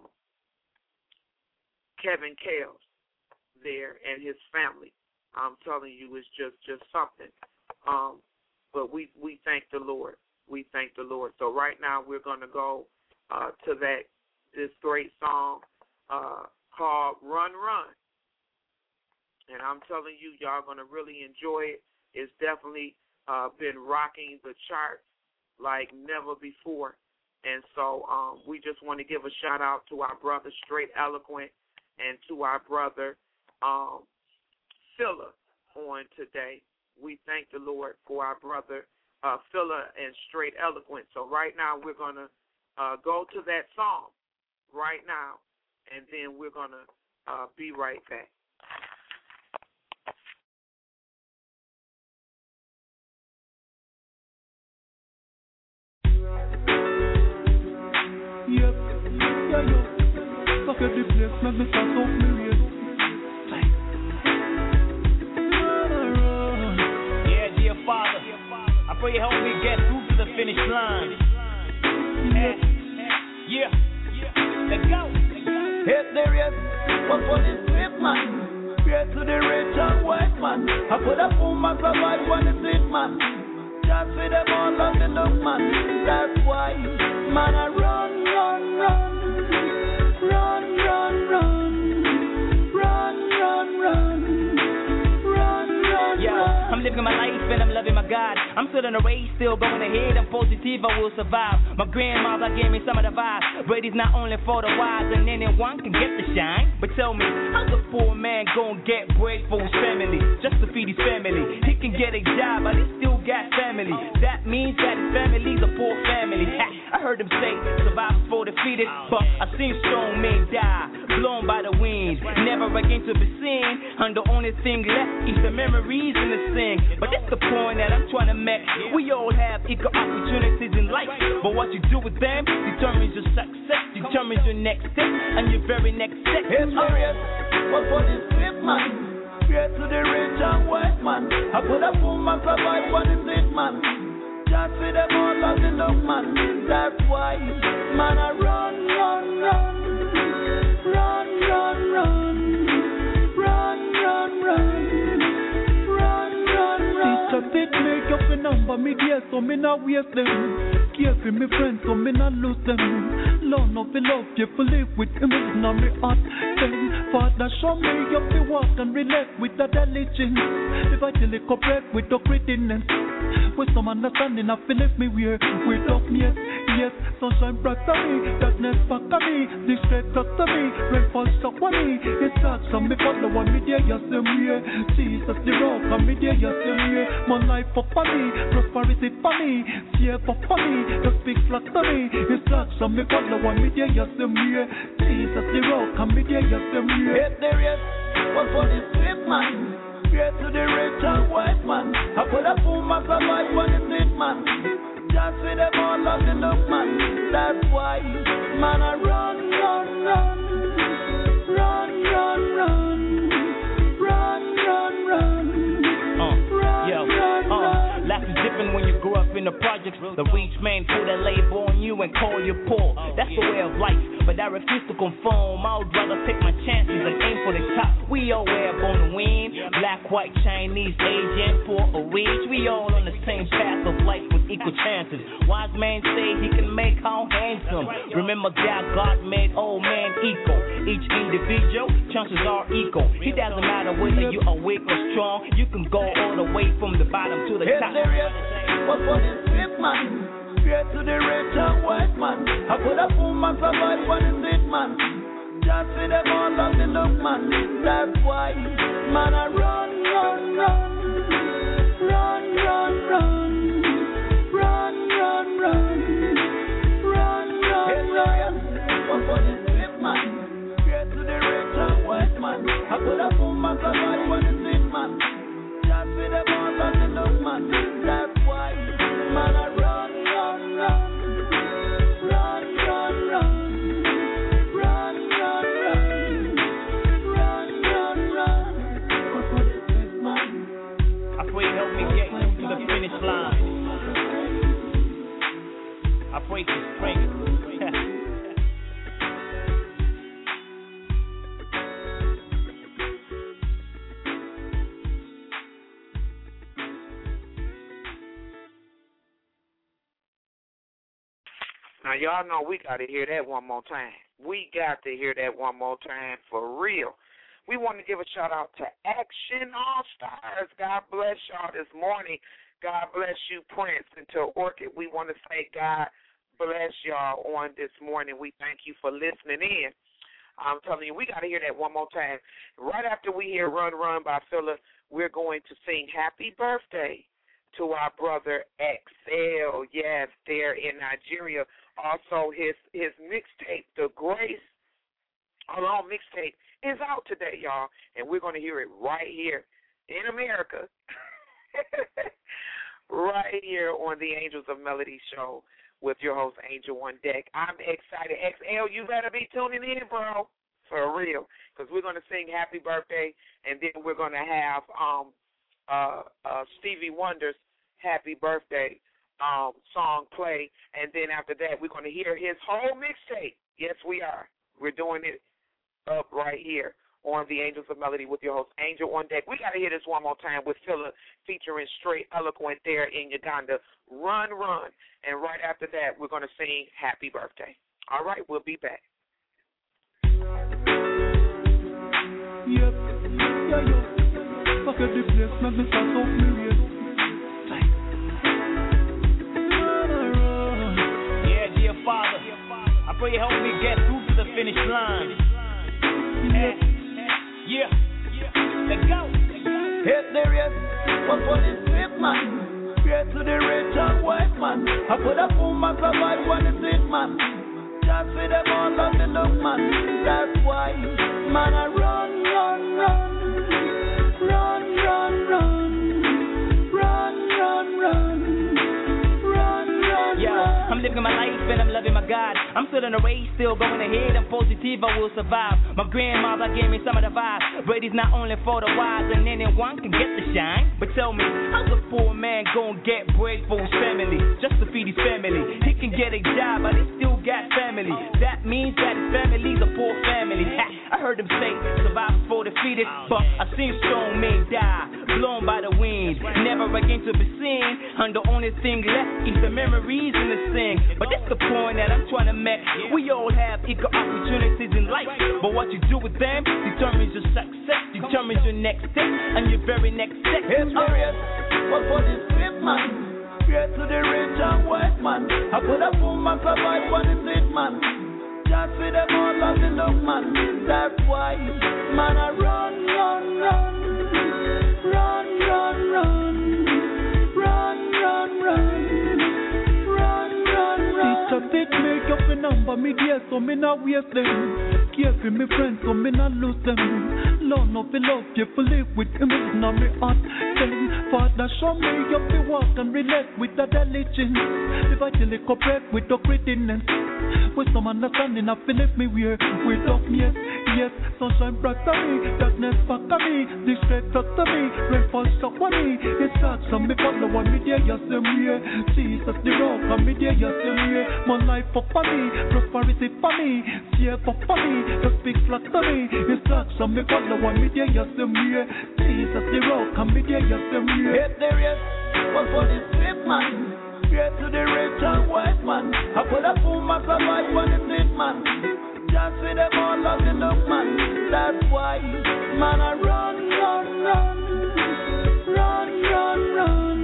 Kevin Kales there and his family. I'm telling you, it's just, just something. Um, but we, we thank the Lord. We thank the Lord. So right now we're going to go uh, to that this great song uh, called Run Run. And I'm telling you, y'all going to really enjoy it. It's definitely uh, been rocking the charts like never before. And so um, we just want to give a shout out to our brother Straight Eloquent and to our brother um, Philip on today. We thank the Lord for our brother uh, Philip and Straight Eloquent. So right now we're going to uh, go to that song right now, and then we're going to uh, be right back. Yep, yeah, yo. Look at the place, make me start off me race. Yeah, dear Father, I pray you help me get through to the finish line. Yeah, yeah, let's go. Hit the race, but for the swift man, pray to the rich and white man. I put a fool man survive when the sick man. Just for them all of the look man. That's why, man, I run, run, run. Run, run, run. Run, run, run. Run, run, Yo, run. I'm living my life and I'm loving my God. I'm still in the race, still going ahead. I'm positive, I will survive. My grandmother gave me some of the vibes. Brady's not only for the wise, and anyone can get the shine. But tell me, how's a poor man gonna get bread for his family? Just to feed his family. He can get a job, but he still got family. That means that his family's a poor family. Ha, I heard him say, survivors for defeated. But I seen strong men die, blown by the wind. Never again to be seen. And the only thing left is the memories and the sin. But that's the point that I'm trying to make. We all have equal opportunities in life, but what you do with them determines your success, determines your next step and your very next step. It's serious, but for the swift man, pray to the rich and white man. I put a fool man survive when the sick man. Just for them all of the look man. That's why, man, I run, run, run. Run, run, run. Run, run, run. Teacher did make up a number, me dear, so me not waste them. Care for me friends, so me not lose them. Learn of the love, you to live with him, it's not me heart. Then, Father, show me up the walk and relate with the diligence. If I tell it correct with the grittiness. With some understanding, I feel it me weird. With darkness, yes, sunshine bright to me. Darkness back to me, this straight up to me. Rain fall shock on me. It's dark, some me follow one me there, you see me. Jesus the rock, and me there, you see me. My life up for me, prosperity for me. Save up for me, just speak flat to me. It's dark, some me follow one me there, you see me. Jesus the rock, and me there, you see me. Hit the race, one for the swift man. Pray to the rich and white man. I put a fool man survive when the sick man. Just for them all of the look man. That's why, man, I run, run, run. Run, run, run. Run, run, run. Uh, run, yo, run, uh, run. life is different when you grow up in the projects. The rich man put a label on you and call you poor. That's the way of life, but I refuse to conform. I would rather take my chances and aim for the top. We all wear born to win. Black, white, Chinese, Asian, poor or rich. We all on the same path of life with equal chances. Wise man say he can make all handsome. Remember that God made all men equal. Each individual chances are equal. It doesn't matter whether you are weak or strong. You can go all the way from the bottom to the It's top. serious, but for the swift man. Pray to the rich and white man. I put a fool man survive when the sick man. Just for them all of the look man. That's why, man, I run, run, run. Run, run, run. Run, run, put a boom man survive when it's it, man. Just with them all on the look, man. That's why, man, I run, run, run. Run, run, run. Run, run, run. Run, run, run. But what is it, man? I pray you help me get to the finish line. I pray for strength. Now, y'all know we got to hear that one more time. We got to hear that one more time for real. We want to give a shout-out to Action All-Stars. God bless y'all this morning. God bless you, Prince. And to Orchid, we want to say God bless y'all on this morning. We thank you for listening in. I'm telling you, we got to hear that one more time. Right after we hear Run, Run by Philla, we're going to sing Happy Birthday to our brother X L, yes, there in Nigeria. Also, his his mixtape, The Grace Alone mixtape, is out today, y'all, and we're going to hear it right here in America, right here on the Angels of Melody show with your host, Angel on Deck. I'm excited. X L, you better be tuning in, bro, for real, because we're going to sing Happy Birthday, and then we're going to have um uh, uh Stevie Wonder's Happy Birthday um, song play, and then after that, we're going to hear his whole mixtape. Yes, we are. We're doing it up right here on the Angels of Melody with your host, Angel on Deck. We got to hear this one more time with Philla featuring Straight Eloquent there in Uganda. Run, Run. And right after that, we're going to sing Happy Birthday. All right, we'll be back. Yep, yeah, yeah. Fuck at the place, let me start off me way. Father, I pray you help me get through to the finish line. Yeah, yeah, let's go. Yes, there is, but for this sweet man, pray to the rich and white man. I put a boom man survive when it's it, man. Just with them all on the look, man. That's why, man, I run, run, run. Run, run, run. Run, run, run. Run, run, yeah, run. I'm living my life and I'm loving my God. I'm still in the race, still going ahead. I'm positive, I will survive. My grandmother gave me some of the vibes. Brady's not only for the wise, and anyone can get the shine. But tell me, how's a poor man gonna get bread for his family? Just to feed his family. He can get a job, but he still got family. That means that his family's a poor family. Ha, I heard him say, survivors for defeated. But I seen strong men die, blown by the wind. Never again to be seen. And the only thing left is the memories and the sin. But that's the point that I'm trying to make. We all have equal opportunities in life, but what you do with them determines your success, determines your next step and your very next step. Yes, serious, but for this sweet man, pray to the rich and white man. I put a boom man survive when it's it, man. Just with them all on the look, man. That's why, man, I run, run, run. Run, run, run. Run, run, run. Teacher did make up a number, me dear, so me not waste them. Care for me friends, so me not lose them. Learn of the love, you to live with him, it's not me heart. Telling Father, show me up the walk and relate with the diligence. If I tell it correct with the greatness, with some understanding, I feel it me wear with love, yes, yes. Sunshine bright to me, darkness back to me, this straight up to me, rain fall shock on me. It's hard, some me follow one me dear, yes, them here. Jesus the rock, and me dear, yes, them here. My life up for me, prosperity for me, fear for me, just speak flat to me. It's hard, some me follow one me dear, yes, them here. Jesus the rock, and me dear, yes, them here. Yes, there is, but for this sweet man, pray to the rich and white man. I put a boom man survive when it's it, man. Just with them all on the look, man. That's why, man, I run, run, run. Run, run, run.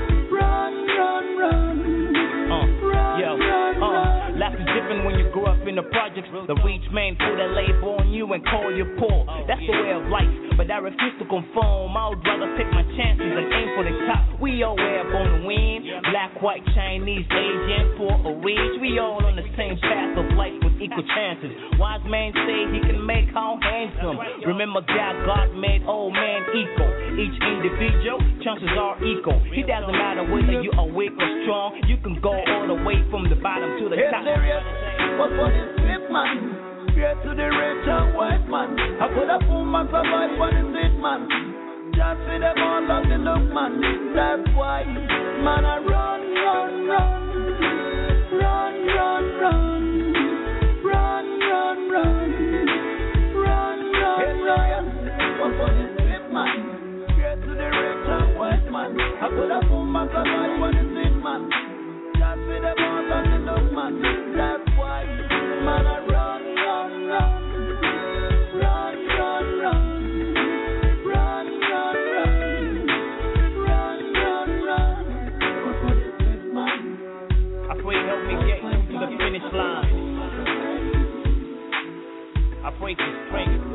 Run, run, run. Uh, run, yo, run, uh, run. Life is different when you grow up in in the projects. The rich man put a label on you and call you poor. That's the way of life, but I refuse to conform. I would rather take my chances and aim for the top. We all wear born to win. Black, white, Chinese, Asian, poor or rich. We all on the same path of life with equal chances. Wise man say he can make all handsome. Remember God, God made all man equal. Each individual, chances are equal. It doesn't matter whether you are weak or strong. You can go all the way from the bottom to the Yes, top. serious. But for this flip man, straight to the rich and white man. I could have fool man survive for the street man. Just see them all love the look man. That's why man I run, run, run, run, run, run, run, run, run, run, run, run. But for this flip man, straight to the rich and white man. I could have fool man survive for the street man. Just see them all love the look man. That's why man I run, run, run, run, run, run. Run, run, run, run, run, run. But for this flip man, I pray help me get to the finish line. I pray for strength.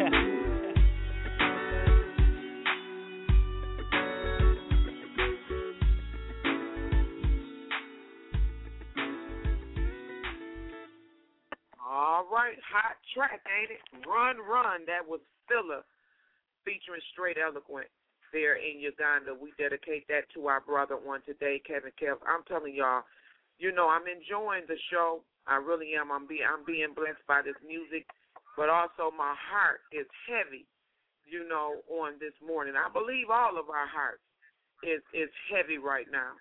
All right, hot track, ain't it? Run, Run. That was Filler featuring Straight Eloquent there in Uganda. We dedicate that to our brother on today, Kevin Kev. I'm telling y'all, you know, I'm enjoying the show. I really am. I'm, be, I'm being blessed by this music, but also my heart is heavy, you know, on this morning. I believe all of our hearts is, is heavy right now,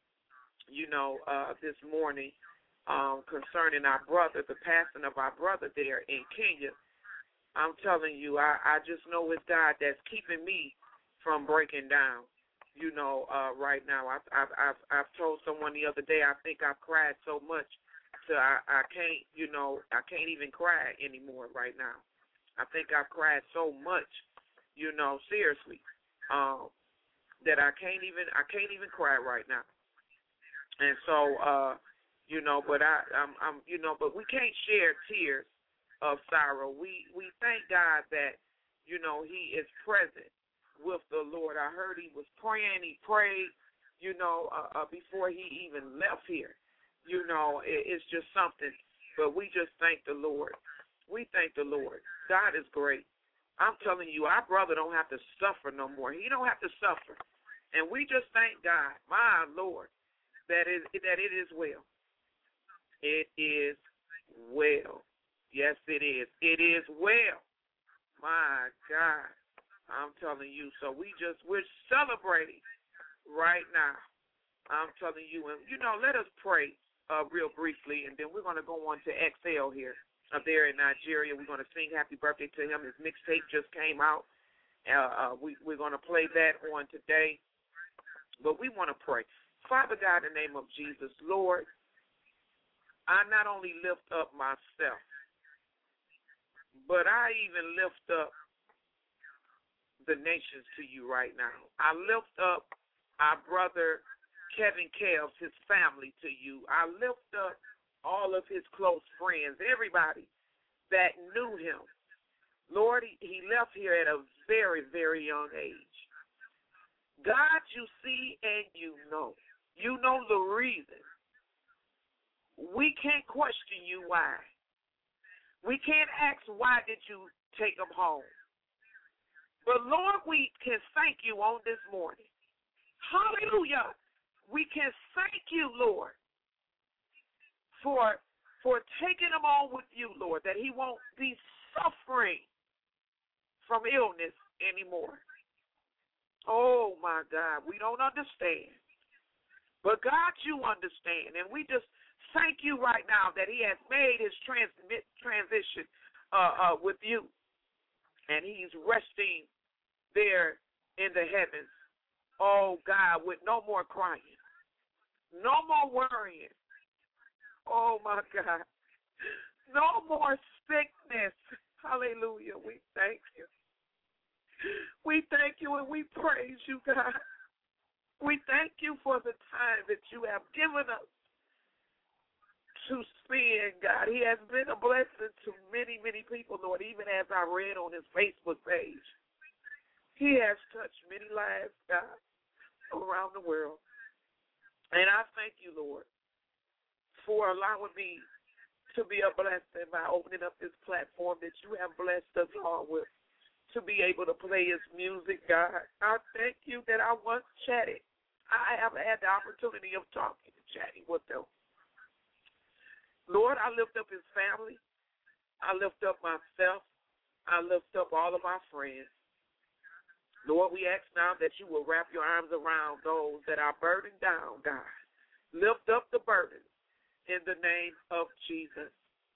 you know, uh, this morning. Um, concerning our brother, the passing of our brother there in Kenya. I'm telling you, I, I just know it's God that's keeping me from breaking down, you know, uh, right now. I've, I've, I've, I've told someone the other day, I think I've cried so much so I, I can't, you know, I can't even cry anymore right now. I think I've cried so much, you know, seriously, um, that I can't even, I can't even cry right now. And so, uh, You know, but I, I'm, I'm, you know, but we can't share tears of sorrow. We, we thank God that, you know, He is present with the Lord. I heard He was praying. He prayed, you know, uh, uh, before He even left here. You know, it, it's just something. But we just thank the Lord. We thank the Lord. God is great. I'm telling you, our brother don't have to suffer no more. He don't have to suffer, and we just thank God, my Lord, that it, that it is well. It is well. Yes, it is. It is well. My God. I'm telling you. So we just, we're celebrating right now. I'm telling you. And, you know, let us pray uh, real briefly, and then we're going to go on to X L here, up there in Nigeria. We're going to sing happy birthday to him. His mixtape just came out. Uh, uh, we, we're going to play that on today. But we want to pray. Father God, in the name of Jesus, Lord, I not only lift up myself, but I even lift up the nations to you right now. I lift up our brother Kevin Kels, his family, to you. I lift up all of his close friends, everybody that knew him. Lord, he, he left here at a very, very young age. God, you see and you know. You know the reason. We can't question you why. We can't ask why did you take them home. But, Lord, we can thank you on this morning. Hallelujah. We can thank you, Lord, for, for taking them on with you, Lord, that he won't be suffering from illness anymore. Oh, my God, we don't understand. But, God, you understand, and we just thank you right now that he has made his transmit, transition uh, uh, with you, and he's resting there in the heavens. Oh, God, with no more crying, no more worrying. Oh, my God, no more sickness. Hallelujah. We thank you. We thank you and we praise you, God. We thank you for the time that you have given us to sin, God. He has been a blessing to many, many people, Lord, even as I read on his Facebook page. He has touched many lives, God, around the world. And I thank you, Lord, for allowing me to be a blessing by opening up this platform that you have blessed us all with, to be able to play his music, God. I thank you that I once chatted. I have had the opportunity of talking and chatting with them. Lord, I lift up his family. I lift up myself. I lift up all of my friends. Lord, we ask now that you will wrap your arms around those that are burdened down, God. Lift up the burden in the name of Jesus.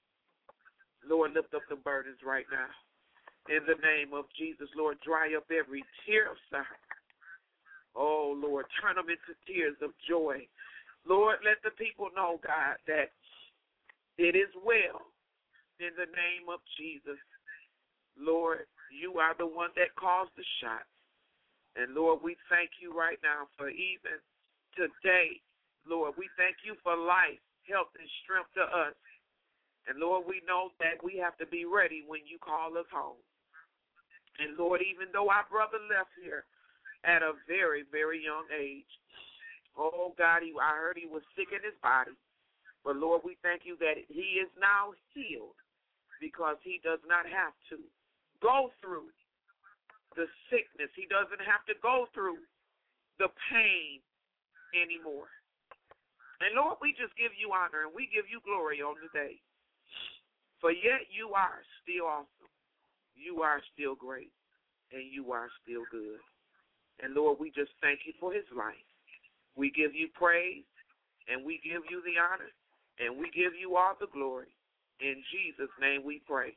Lord, lift up the burdens right now. In the name of Jesus, Lord, dry up every tear of sorrow. Oh, Lord, turn them into tears of joy. Lord, let the people know, God, that it is well in the name of Jesus. Lord, you are the one that calls the shots. And, Lord, we thank you right now for even today. Lord, we thank you for life, health, and strength to us. And, Lord, we know that we have to be ready when you call us home. And, Lord, even though our brother left here at a very, very young age, oh, God, he, I heard he was sick in his body. But, Lord, we thank you that he is now healed because he does not have to go through the sickness. He doesn't have to go through the pain anymore. And, Lord, we just give you honor and we give you glory on today. For yet you are still awesome. You are still great, and you are still good. And, Lord, we just thank you for his life. We give you praise, and we give you the honor, and we give you all the glory. In Jesus' name we pray.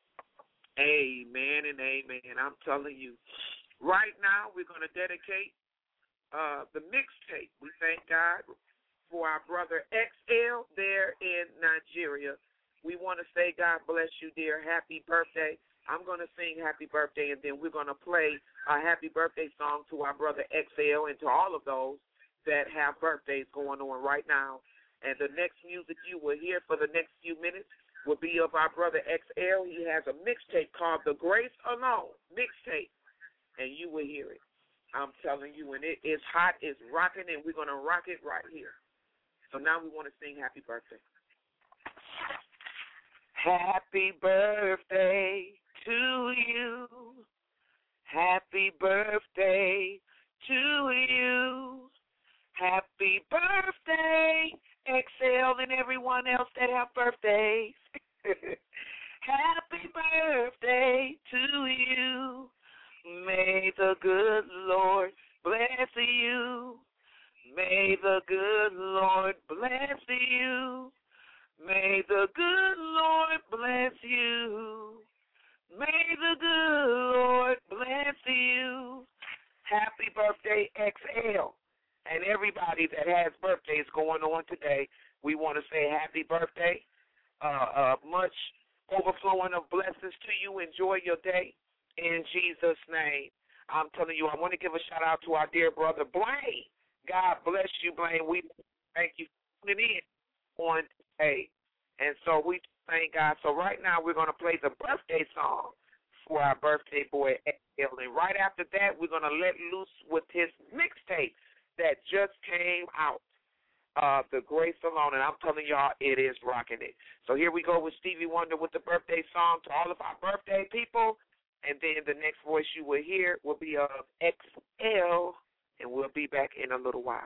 Amen and amen. I'm telling you, right now we're going to dedicate uh, the mixtape. We thank God for our brother X L there in Nigeria. We want to say God bless you, dear. Happy birthday. I'm going to sing happy birthday, and then we're going to play a happy birthday song to our brother X L and to all of those that have birthdays going on right now. And the next music you will hear for the next few minutes will be of our brother X L. He has a mixtape called The Grace Alone mixtape, and you will hear it. I'm telling you, and it is hot, it's rocking, and we're going to rock it right here. So now we want to sing happy birthday. Happy birthday to you. Happy birthday to you. Happy birthday, X L and everyone else that have birthdays. Happy birthday to you. May the good Lord bless you. May the good Lord bless you. May the good Lord bless you. May the good Lord bless you. Happy birthday, X L. And everybody that has birthdays going on today, we want to say happy birthday. Uh, uh, much overflowing of blessings to you. Enjoy your day in Jesus' name. I'm telling you, I want to give a shout out to our dear brother Blaine. God bless you, Blaine. We thank you for tuning in on today. And so we thank God. So right now we're going to play the birthday song for our birthday boy, X L. And right after that, we're going to let loose with his mixtape that just came out, uh, The Grace Alone. And I'm telling y'all, it is rocking it. So here we go with Stevie Wonder with the birthday song to all of our birthday people. And then the next voice you will hear will be of X L. And we'll be back in a little while.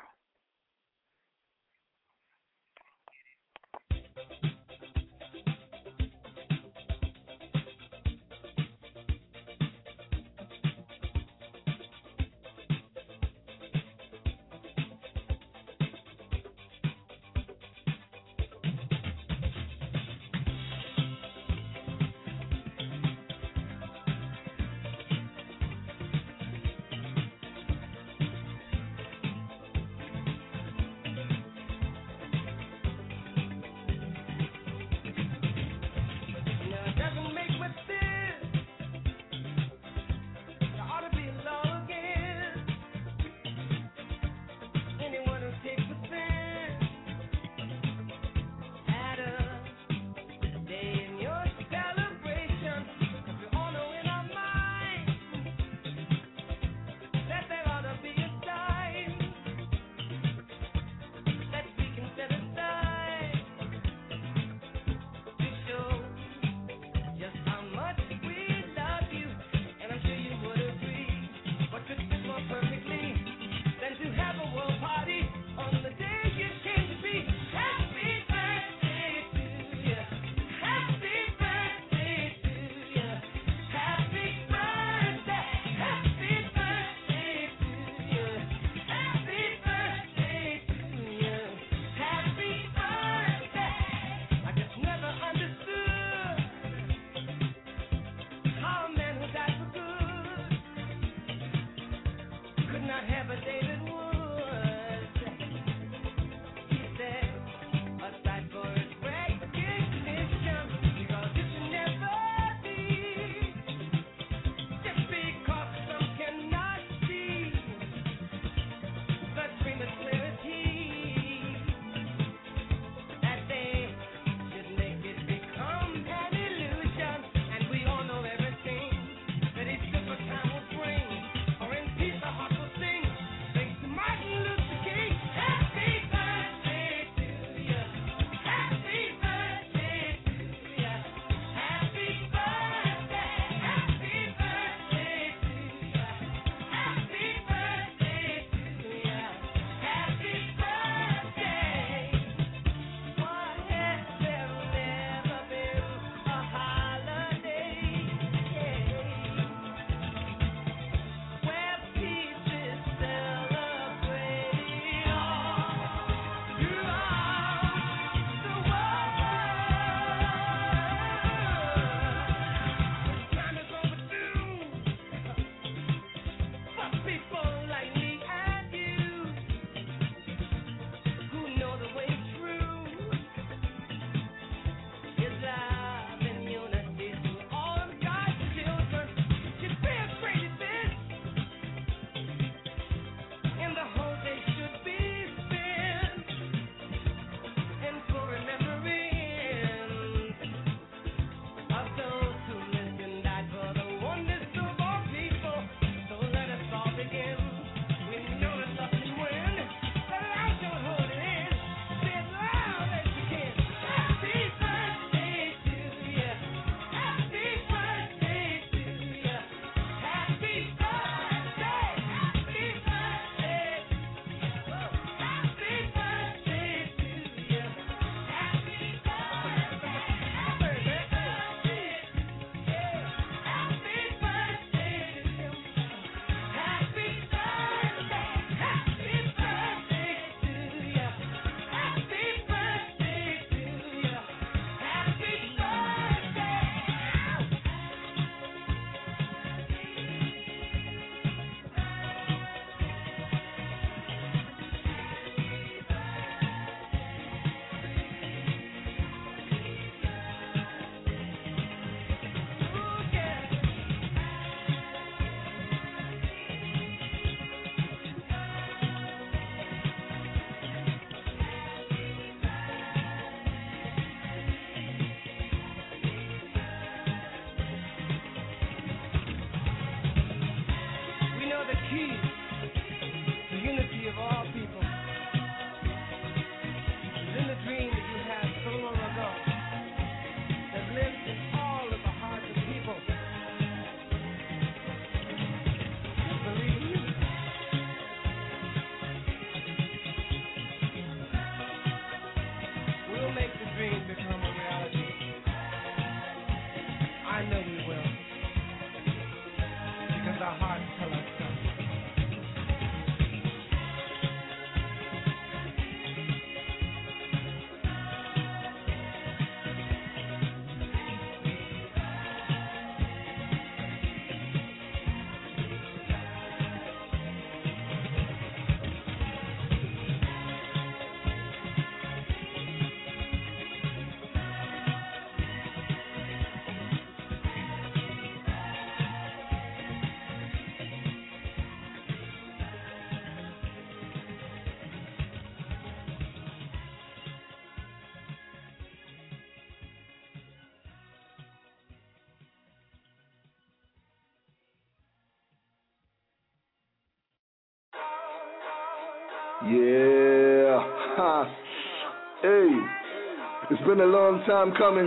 Yeah. Ha. Hey. It's been a long time coming.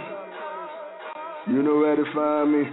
You know where to find me.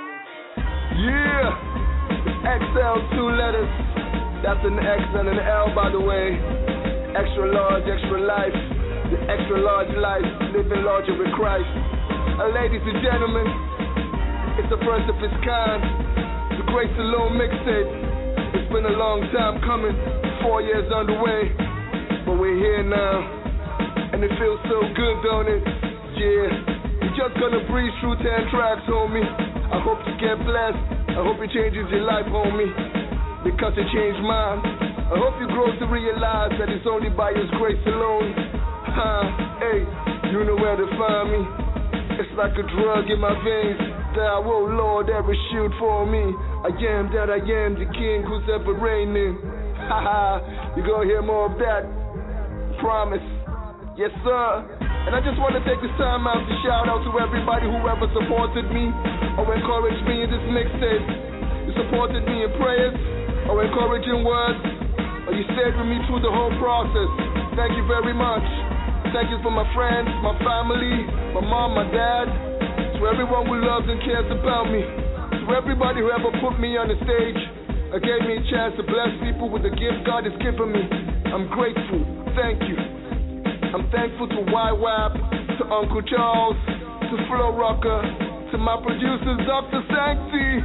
Yeah. It's X L, two letters. That's an X and an L, by the way. Extra large, extra life. The extra large life, living larger with Christ. Uh, ladies and gentlemen, it's the first of its kind. The Grace Alone mixtape. It's been a long time coming, four years underway, but we're here now, and it feels so good, don't it? Yeah, we're just gonna breeze through ten tracks, homie. I hope you get blessed. I hope it changes your life, homie, because it changed mine. I hope you grow to realize that it's only by His grace alone. Huh, hey, you know where to find me. It's like a drug in my veins. Thou, oh Lord, every shield for me. I am that I am, the King who's ever reigning. Haha, you gonna hear more of that. Promise. Yes, sir. And I just want to take this time out to shout out to everybody who ever supported me or encouraged me in this mixtape. You supported me in prayers or encouraging words, or you stayed with me through the whole process. Thank you very much. Thank you for my friends, my family, my mom, my dad, to everyone who loves and cares about me, to everybody who ever put me on the stage or gave me a chance to bless people with the gift God has given me. I'm grateful. Thank you. I'm thankful to Y WAP, to Uncle Charles, to Flo Rocker, to my producers, Doctor Sancti,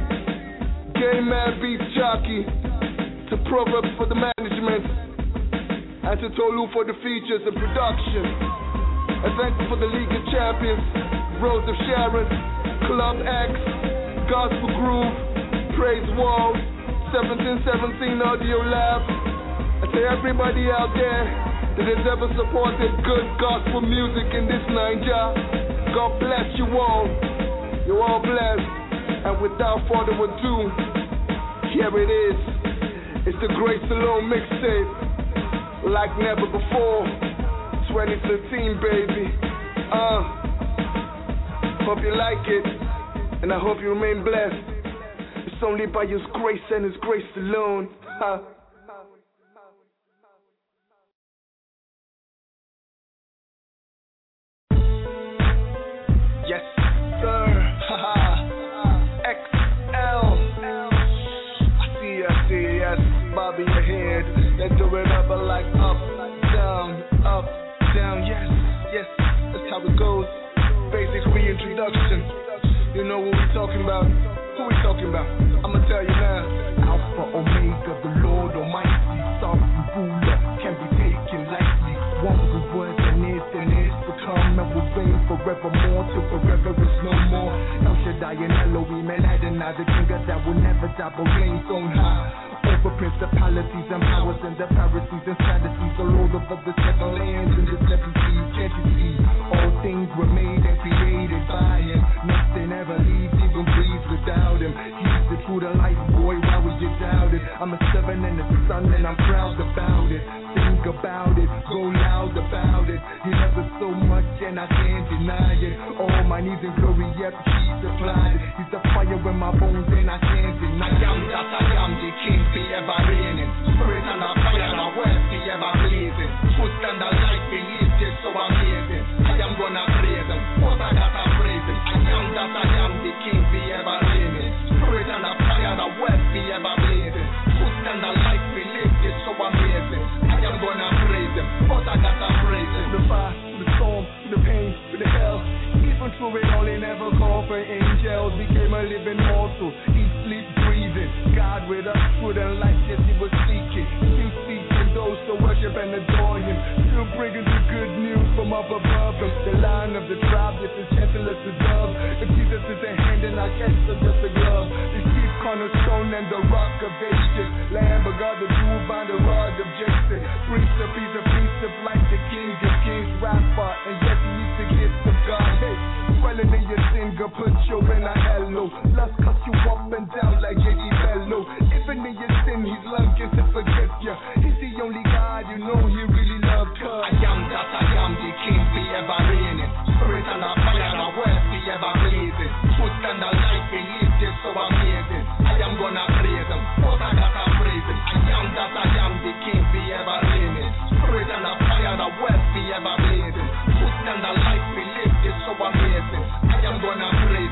Gay Man Beats Jockey, to Proverbs for the management, and to Tolu for the features and production. And thank you for the League of Champions, Rose of Sharon, Club X, Gospel Groove, Praise Wall, seventeen seventeen Audio Lab, and to everybody out there that has ever supported good gospel music in this Niger. God bless you all. You're all blessed. And without further ado, here it is. It's the Grace Alone mixtape. Like never before, twenty thirteen, baby. Uh, hope you like it, and I hope you remain blessed. It's only by His grace and His grace alone. Huh? Yes, sir. Haha. X L. I see, I see, yes. Bobby ahead. Let's do it up, like up, down, up, down, yes, yes, that's how it goes. Basic reintroduction. You know what we're talking about. Who we talking about? I'ma tell you now. Alpha, Omega, the Lord Almighty, sovereign ruler, can be taken lightly. One with words and is and is to come, and will reign forevermore till forever is no more. El Shaddai and Elohim and Adonai, the king of that will never die, but reigns on high. Over principalities and powers and the Pharisees and Sadducees, the Lord over the seven lands and the seven seas. Can't you see? All things were made and created by Him. Nothing ever leaves, even breathes without Him. He's the true to life, boy, why would you doubt it? I'm a seven and a son and I'm proud about it. Think about it, go loud about it. He loves us so much and I can't deny it. All my needs and glory, yep, He supplied it. He's the fire in my bones and I can't deny it. I am that I am, the King, be ever reigning. Spirit and the fire and the wealth, be ever blazing. Truth and the light, believe this so amazing. I am gonna praise Him, what I gotta praise Him. I am that I am, the King, be ever reigning. Spirit and the fire and the wealth, be ever blazing. Truth and the light, believe this so amazing. I am gonna praise Him, what I gotta praise Him. The fire, the storm, the pain, the hell. Even through it all, He never called for angels. Became a living mortal. He sleep breathing. God with us, food and life, yes, He was seeking. Still seeking those to worship and adore Him. Still bringing the good news from up above Him. The Lion of the tribe, yes, as gentle as the dove. If Jesus is a hand and I guess I'm just a glove. The chief cornerstone and the rock of ages. Lamb of God, the jewel by the rod of Jesse. Priest of peace, a priest of life, the King of kings, rapper. And yes, He is the gift of God. Hey, swelling in your sin, girl, put you in a hello. Lust cut you up and down like J D Bello. Even in your sin, He's longing to forgive you. He's the only God you know He really loves. Cause I am that I am, the King, be ever reigning. Spirit and the fire and the wealth, be ever blazing. Truth and the light, believe this so amazing. I am gonna praise Him, what I gotta praise Him. I am that I am, the King, be ever reigning.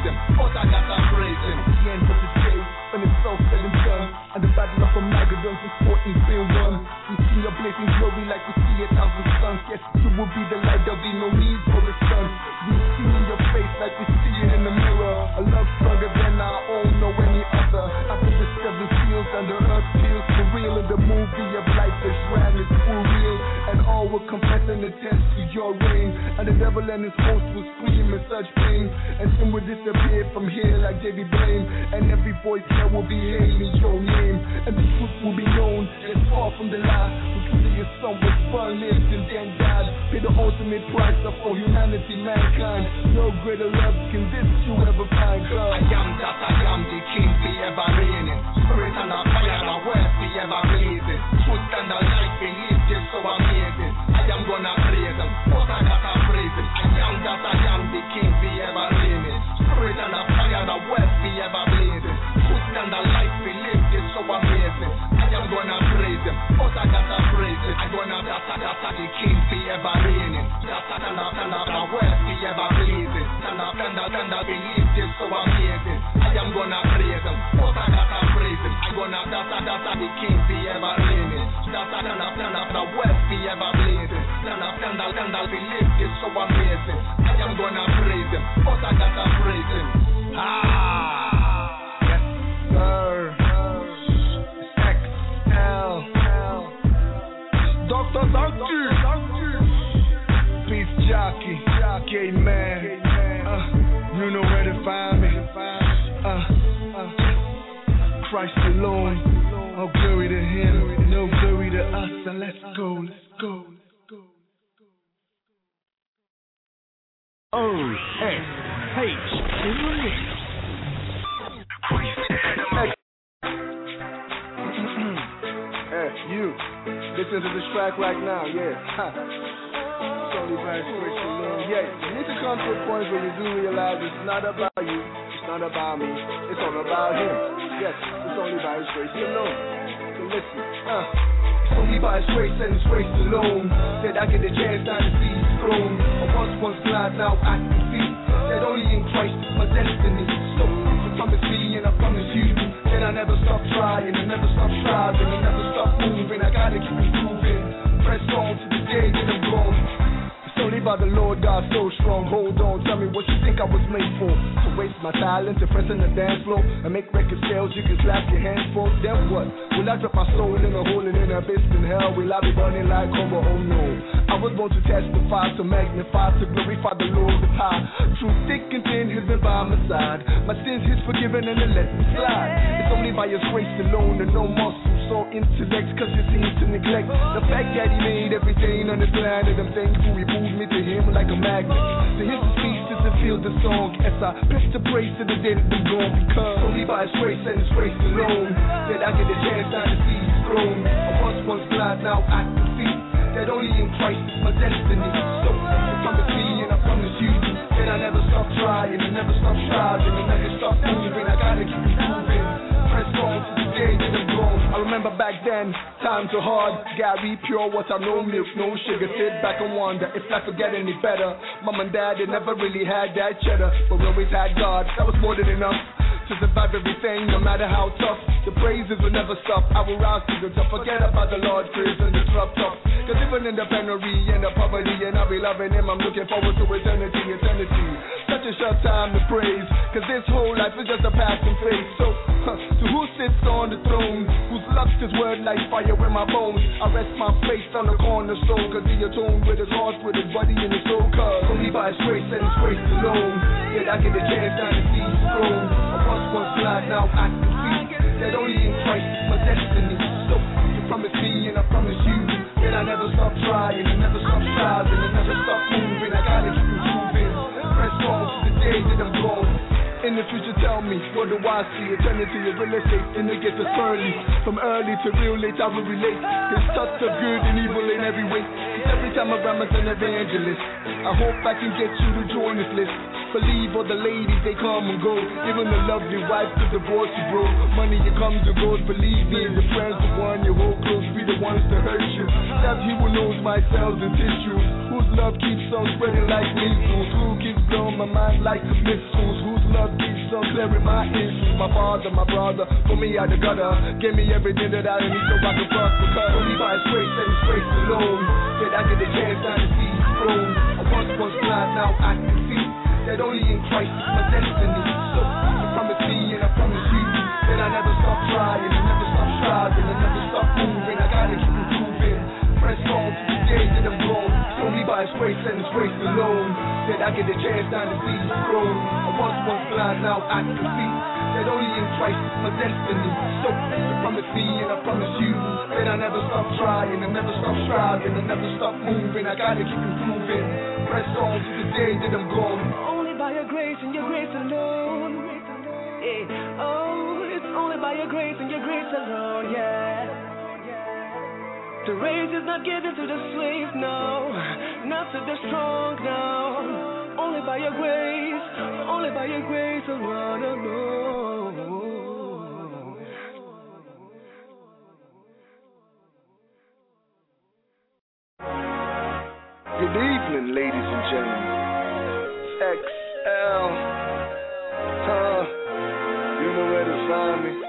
him, but I gotta praise him. The end of the day, when it's all said and done, and the battle of Armageddon is important still run. We see your blazing glory like we see a thousand suns. Yes, you will be the light, there'll be no need for the sun. We see in your face like we see it in the mirror. A love stronger than I all know any other. After the seven seals and the earth feels for real. In the movie of life, the shrine is for real. And all will confess and attest to your reign. And the devil and his host will scream in such pain. And sin will disappear from here like J B Blame. And every voice here will be hailing your name. And the truth will be known, it's far from the lie. Who truly your son was born, lived and then died. Pay the ultimate price of all humanity, mankind. No greater love can this you ever find, God. I am that I am, the king, the ever reigning. Spirit and a fire and a word, the ever blazing. Truth and the light, believe this so amazing. I am gonna praise him, but I gotta praise him. I am that I am, the king, the ever reigning. Spirit and a fire and a word, the ever blazing. Truth and the light, believe this so amazing. I am gonna praise him, but I gotta praise him. I gonna that I gotta the king, the ever reigning. That I stand up, stand up, the word, the ever blazing. Stand up, stand up, stand up, believe this so amazing. I am gonna praise him, but I gotta praise him. I gonna that I gotta the king, the ever reigning. That I stand up, stand up, the word, the ever blazing. Stand up, stand up, stand up, believe this so amazing. I am gonna praise him, but I gotta praise him. Ah, yes sir. X L Doctor Donkey, Peace Jockey, K Man. Uh, you know where to find me. Uh, uh, Christ alone. Oh, glory to Him, no glory to us. And let's go, let's go. O S H in the mix. Hey, you, listen to this track right now, yeah. Ha. It's only by Grace alone, yeah. You need to come to a point where you do realize it's not about you, it's not about me, it's all about Him. Yes, it's only by His grace alone. So listen, uh. It's only by His grace and His grace alone that I get a chance now to see His throne. I once was blind, now I can see that only in Christ is my destiny. So you promise me and I promise you that I never stop trying, I never stop striving, I never stop moving. I gotta keep improving. Press on to the day that I'm gone. It's only by the Lord God so strong. Hold on, tell me what you think I was made for. To waste my talent, to press in the dance floor and make record sales you can slap your hands for. Then what? Will I drop my soul in a hole and in abyss in hell? Will I be burning like Homer? Oh no. I was born to testify, to magnify, to glorify the Lord is high. Through thick and thin, He's been by my side. My sins He's forgiven and He let me slide. It's only by His grace alone and no muscles or intellect, cause He seems to neglect the fact that He made everything on this planet. I'm thankful He moved me to Him like a magnet. To His pieces and feel the song as I press the praise to the day that I'm gone. Because only by His grace and His grace alone that I get a chance now to see His throne. I once was blind, now I can see that only in Christ is my destiny. So you promise me and I promise you that I never stop trying, I never stop striving, I never stop moving. I gotta keep improving. Press on to the day that I'm gone. I remember back then, times were hard. Gary, pure water, no milk, no sugar. Sit back and wonder if I could get any better. Mom and dad, they never really had that cheddar, but we always had God, that was more than enough to survive everything, no matter how tough. The praises will never stop. I will rise to the top. Forget about the Lord's praise and the tough top. Cause even in the penury and the poverty, and I'll be loving Him, I'm looking forward to eternity, eternity. Such a short time to praise, cause this whole life is just a passing phase. So, huh, to who sits on the throne, whose lust is word like fire in my bones, I rest my face on the cornerstone, cause He atoned with His heart, with His body and His soul. Cause only by His grace and His grace alone that I get a chance now to see His throne. Was blind, now I can see that only in Christ is my destiny. So you promise me and I promise you that I never stop trying, I never stop striving, I never stop moving. I gotta keep improving. Press on to the day that I'm gone. In the future, tell me, what do I see? Eternity is real estate, and it gets us early. From early to real late, I will relate. His touch of good and evil in every way. Cause every time I rhyme as an evangelist, I hope I can get you to join this list. Believe all the ladies, they come and go. Even the lovely wife to divorce you, bro. Money, it comes and goes, believe me. The friends, the one you hold close, be the ones to hurt you. That He who knows my cells and tissues, whose love keeps on spreading like measles, who keeps blowing my mind like a missile. Whose love keeps on clearing my issues? My father, my brother, put me out the gutter. Gave me everything that I need so I can prosper. Only by His grace and His grace alone did I get the chance now to see His throne. I once was blind, now I can see that only in Christ is my destiny. So I promise me and I promise you that I never stop trying, I never stop striving, I never stop moving. I gotta keep improving. Press on to the day that I'm gone. Only by His grace and His grace alone that I get the chance now to see His throne. I once was blind, now I can see that only in Christ is my destiny. So I promise me and I promise you that I never stop trying, I never stop striving, I never stop moving. I gotta keep improving. Press on to the day that I'm gone. Only by Your grace and Your grace alone. Yeah. Oh, it's only by Your grace and Your grace alone. Yeah. The race is not given to the swift, no, not to the strong, no. Only by Your grace, only by Your grace alone, alone. Good evening, ladies and gentlemen. It's X L. Huh? You know where to find me.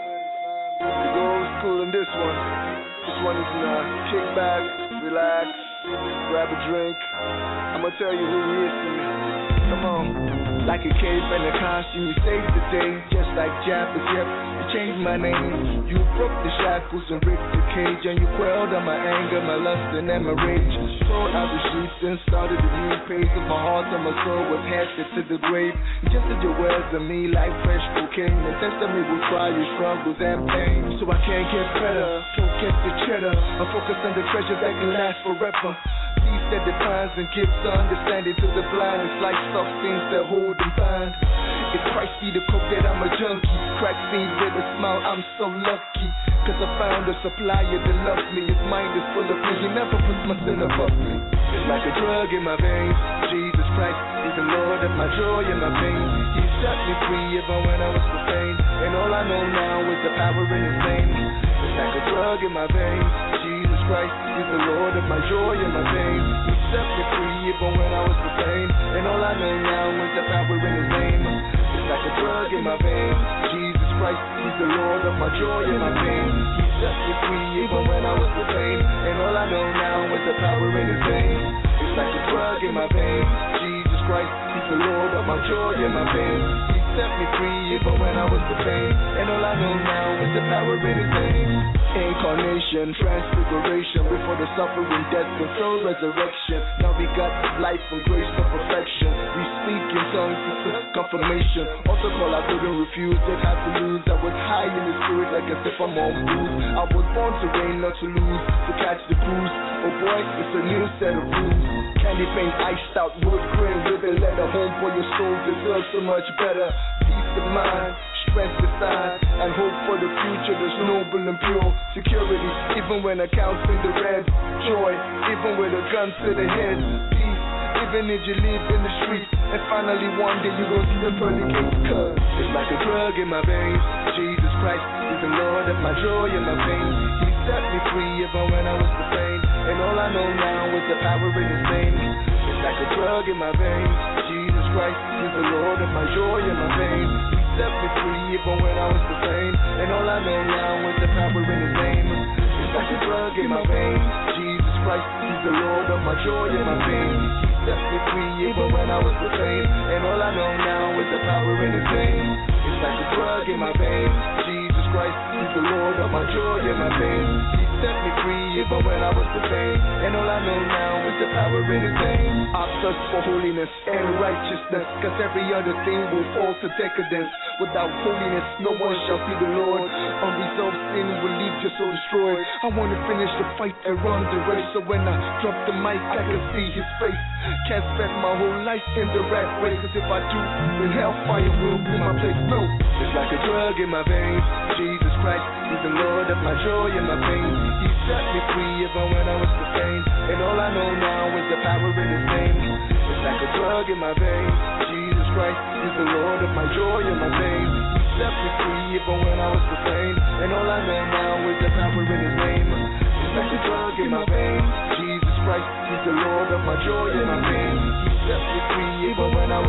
You go old school in this one. This one is now. Kick back, relax, grab a drink. I'ma tell you who he is to me. Come on. Like a cape and a costume, you saved the day. Just like Jappers, yep, you changed my name. You broke the shackles and ripped the cage, and you quelled on my anger, my lust, and my rage. Tore out the streets and started a new pace of my heart and my soul was headed to the grave. You just did your words on me like fresh cocaine, and tested me with trials, struggles, and pain. So I can't get better, can't get the cheddar. I focus on the treasure that can last forever. Peace that defines and gives understanding to the blind. It's like soft things that hold and bind. If Christ be the coke that I'm a junkie, crack fiend with a smile, I'm so lucky. Cause I found a supplier that loves me. His mind is full of me, he never puts my sin above me. It's like a drug in my veins. Jesus Christ is the Lord of my joy and my pain. He set me free even when I was profane, and all I know now is the power in His name. It's like a drug in my veins. Jesus Christ is the Lord of my joy and my pain. He set me free even when I was profane, and all I know now is the power in His name. It's like a drug in my veins. Jesus Christ, He's the Lord of my joy and my pain. He set me free even when I was profane, and all I know now is the power in His name. It's like a drug in my veins. Jesus Christ, He's the Lord of my joy and my pain. He set me free even when I was profane, and all I know now is the power in His name. Incarnation, transfiguration, before the suffering, death, and soul resurrection. Now we got life and grace to perfection. We speak in tongues, it's a confirmation. Also call, I couldn't refuse, didn't have to lose. I was high in the spirit like as if I'm on booze. I was born to reign, not to lose, to catch the cruise. Oh boy, it's a new set of rules. Candy paint, iced out, wood grain, ribbon leather. Home for your soul deserves so much better. Peace of mind, strength beside, and hope for the future that's noble and pure. Security, even when accounts in the red. Joy, even with a gun to the head. Peace, even if you live in the streets. And finally one day you gon' see the pearly gates. Cause it's like a drug in my veins. Jesus Christ is the Lord of my joy and my pain. He set me free even when I was profane, and all I know now is the power in His name. It's like a drug in my veins. Jesus Christ is the Lord of my joy and my pain. He set me free even when I was profane, and all I know now is the power in His name. It's like a drug in my veins. Jesus Christ, He's the Lord of my joy and my pain. He set me free even when I was profane, and all I know now is the power in His name. It's like a drug in my veins. Jesus Christ, He's the Lord of my joy and my pain. He set me free even when I was profane, and all I know now is the power in His name. I search for holiness and righteousness, cause every other thing will fall to decadence. Without holiness, no one shall see the Lord. Unresolved sin will leave your soul destroyed. I wanna finish the fight and run the race, so when I drop the mic, I can see His face. Can't spend my whole life in the rat race, cause if I do, then hellfire will be my place. No, it's like a drug in my veins. Jesus Christ, He's the Lord of my joy and my pain. He set me free even when I was profane, and all I know now is the power in His name. It's like a drug in my veins. Jesus Christ is the Lord of my joy and my pain. He set me free even when I was profane, and all I know now is the power in His name. It's like a drug in my veins. Jesus Christ is the Lord of my joy and my pain. He set me free even when I was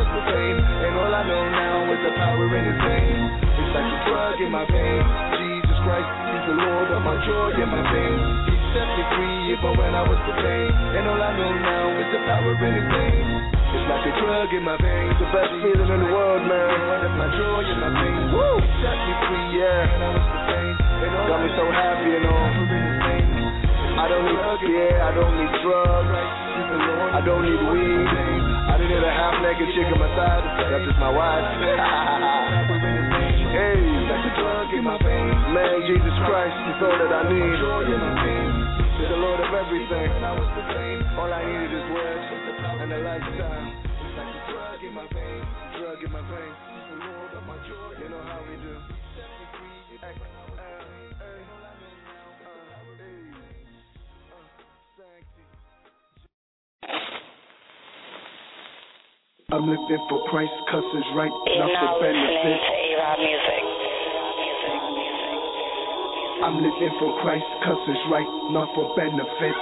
the pain. And all I know now is the power in his name. It's like a drug in my vein. Jesus Christ, he's the Lord of my joy and my pain. He set me free even when I was the pain. And all I know now is the power in his name. It's like a drug in my veins. The best feeling in the world, man. One of my joy and my pain. Woo! Set me free, yeah. When I was the pain. And all got me so happy, you know. I don't need yeah, I don't need drugs. I don't need weed. I don't need a half-naked chick on my side. That's just my wife. Hey, man, Jesus Christ, he's all that I need. He's the Lord of everything. All I needed is words and a lifestyle. It's like a drug in my vein, drug in my vein. He's the Lord of my joy. You know how we do. I'm living for Christ, cause it's right, not for benefit. I'm living for Christ, cause it's right, not for benefit.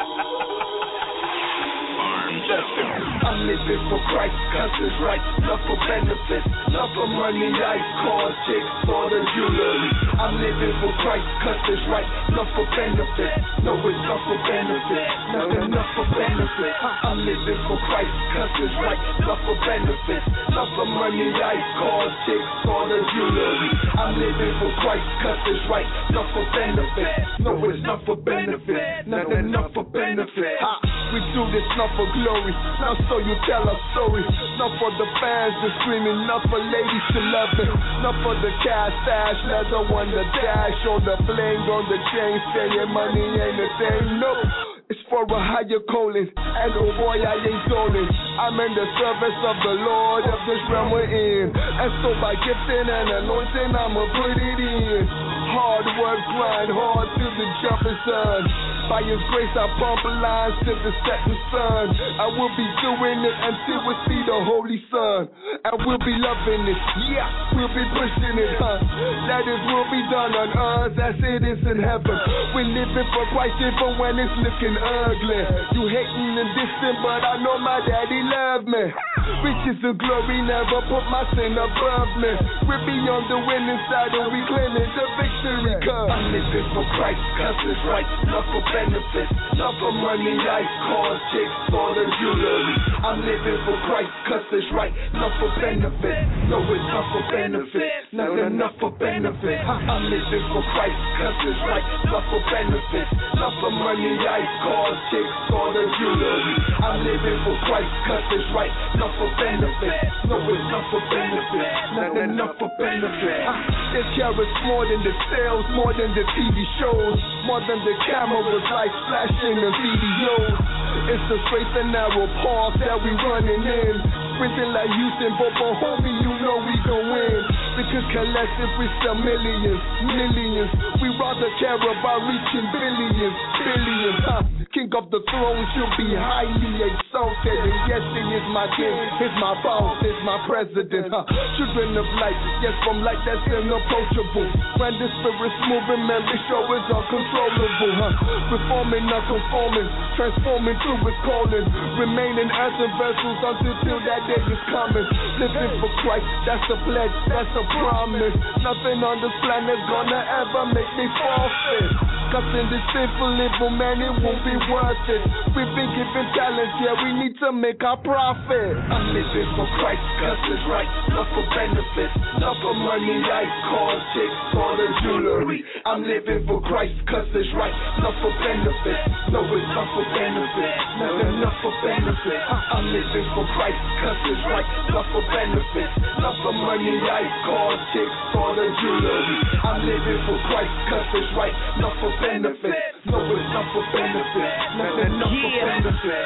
I'm living for Christ, cause it's right, not for benefits, not for money, ice, cars, chicks, or the jewelry. I'm living for Christ, cause it's right, not for benefits. No, it's not for benefits, not enough for benefits. I'm living for Christ, cause it's right, not for benefits, not for money, ice, cars, chicks, or the jewelry. I'm living for Christ, cause it's right, not for benefits. No, it's not for benefits, not enough for benefits. We do this not for glory, not so you tell a story. Not for the fans to screaming, not for ladies to love it. Not for the cash stash, leather on the dash, or the fling on the chain, saying money ain't a thing. No, it's for a higher calling, and oh boy I ain't stolen. I'm in the service of the Lord of this realm we're in. And so by gifting and anointing I'ma put it in. Hard work, grind hard to the jumping sun. By His grace I bump lines to the setting sun. I will be doing it until we see the Holy Son. And we'll be loving it, yeah, we'll be pushing it, huh? That is will be done on earth as it is in heaven. We're living for Christ even when it's looking ugly. You hating and distant, but I know my daddy loved me. Riches and glory never put my sin above me. We're beyond the winning side and we claiming the victory cup. I'm living for Christ cause it's right, not for benefits, not for money, life, cars, chicks, or the jewelry. I'm living for Christ cause it's right, not for benefits. No, it's not for benefits, not enough for benefits. I'm living for Christ cause it's right, not for benefits, not for money, life, cars, chicks, or the jewelry. I'm living for Christ cause it's right, not for benefits. No, it's not for benefits, not enough for benefits. This carrots more than the sales, more than the T V shows, more than the cameras, lights flashing and videos. It's a straight and narrow path that we running in, sprinting like Houston, but for homie, you know we gon' win. Because collective we sell millions, millions. We rather care about reaching billions, billions. Huh? King of the throne should be highly exalted. And yes, he is my king, he's my boss, he's my president. Huh? Children of light, yes, from light that's unapproachable. When the spirit's moving, man, we show is uncontrollable. Huh? Reforming, not conforming, transforming through his calling. Remaining as a vessels until till that day is coming. Living for Christ, that's a pledge, that's a promise. Nothing on this planet's gonna ever make me forfeit. Cause in this sinful evil, man, it won't be worth it. We've been given talents, yeah, we need to make our profit. I'm living for Christ, cause it's right, not for benefits, not for money, life, cars, chicks, or the jewelry. I'm living for Christ, cause it's right, not for benefits. No, it's not for benefits, not enough for benefits. I'm living for Christ, cause it's right, not for benefits, not for money, life, cars, chicks, or the jewelry. I'm living for Christ, cause it's right, not for benefits. No, it's not for benefits, not enough for benefits.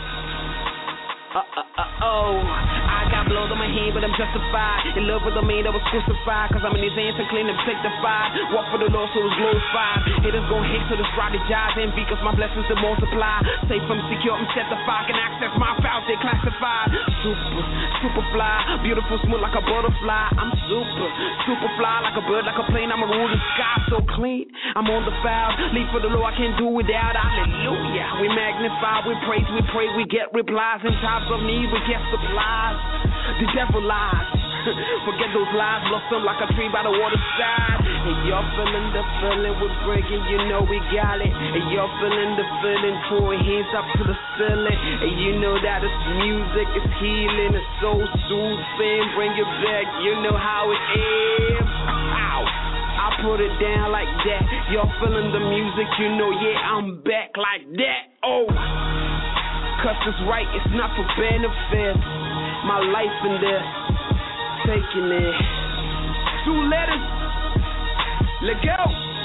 Uh, uh, uh, oh, I got blood on my head, but I'm justified. In love with the man that was crucified. Cause I'm in his hands and clean and sanctified. Walk for the Lord so it's glorified. Haters gon' hate so the strategize and because my blessings to multiply. Safe from secure, I'm certified. Can access my files, they classified. Super, super fly. Beautiful, smooth like a butterfly. I'm super, super fly like a bird, like a plane. I'm a rule the sky so clean. I'm on the foul. Leave for the Lord, I can't do without. Hallelujah. We magnify, we praise, we pray, we get replies in time of need, we get supplies. several lies. Forget those lies, blossom like a tree by the waterside. And you're feeling the feeling we're bringing, you know we got it. And you're feeling the feeling, throwing hands up to the ceiling. And you know that it's music, it's healing, it's so soothing. Bring it back, you know how it is. Ow. I put it down like that. You're feeling the music, you know, yeah, I'm back like that. Oh, cause it's right, it's not for benefit. My life in there, taking it. Two letters, let go.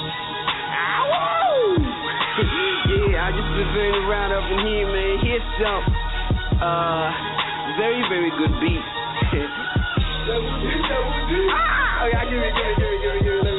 Ow! Yeah, I just been very around up in here, man. Here's some, uh, very, very good beat. Ah! Oh, yeah, give me, give me, give me, give me, give me.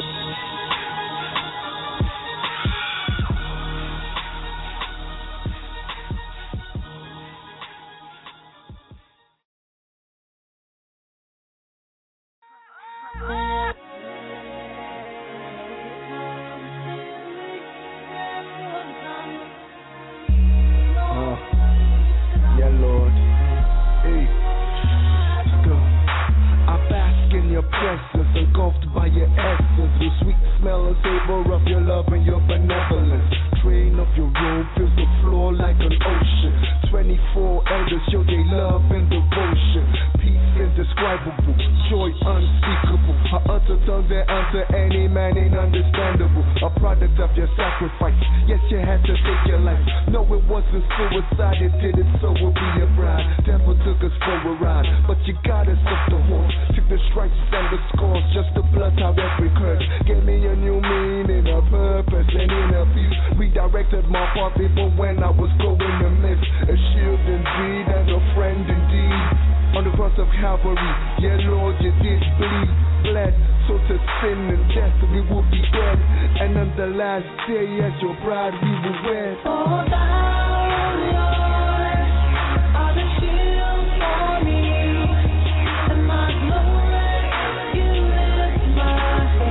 Engulfed by your essence, the sweet smell and savor of your love and your benevolence. Train of your robe fills the floor like an ocean. Twenty-four elders show their love and devotion. Peace indescribable, joy unspeakable. I utter tongues that answer any man ain't understandable. A product of your sacrifice. Yes, you had to take your life. No, it wasn't suicide. It did it so we'll be a bride. Devil took us for a ride, but you got us up the horse. Took the stripes and the scars just to blot out every curse. Gave me a new meaning, a purpose, and inner peace. Redirected my path even when I was going to miss. A shield indeed and a friend indeed. On the cross of Calvary, yeah Lord, you did bleed, bled, so to sin and death we would be dead. And on the last day as your bride we will wed. Oh, thou, Lord, are the shield for me, and my glory, you lift my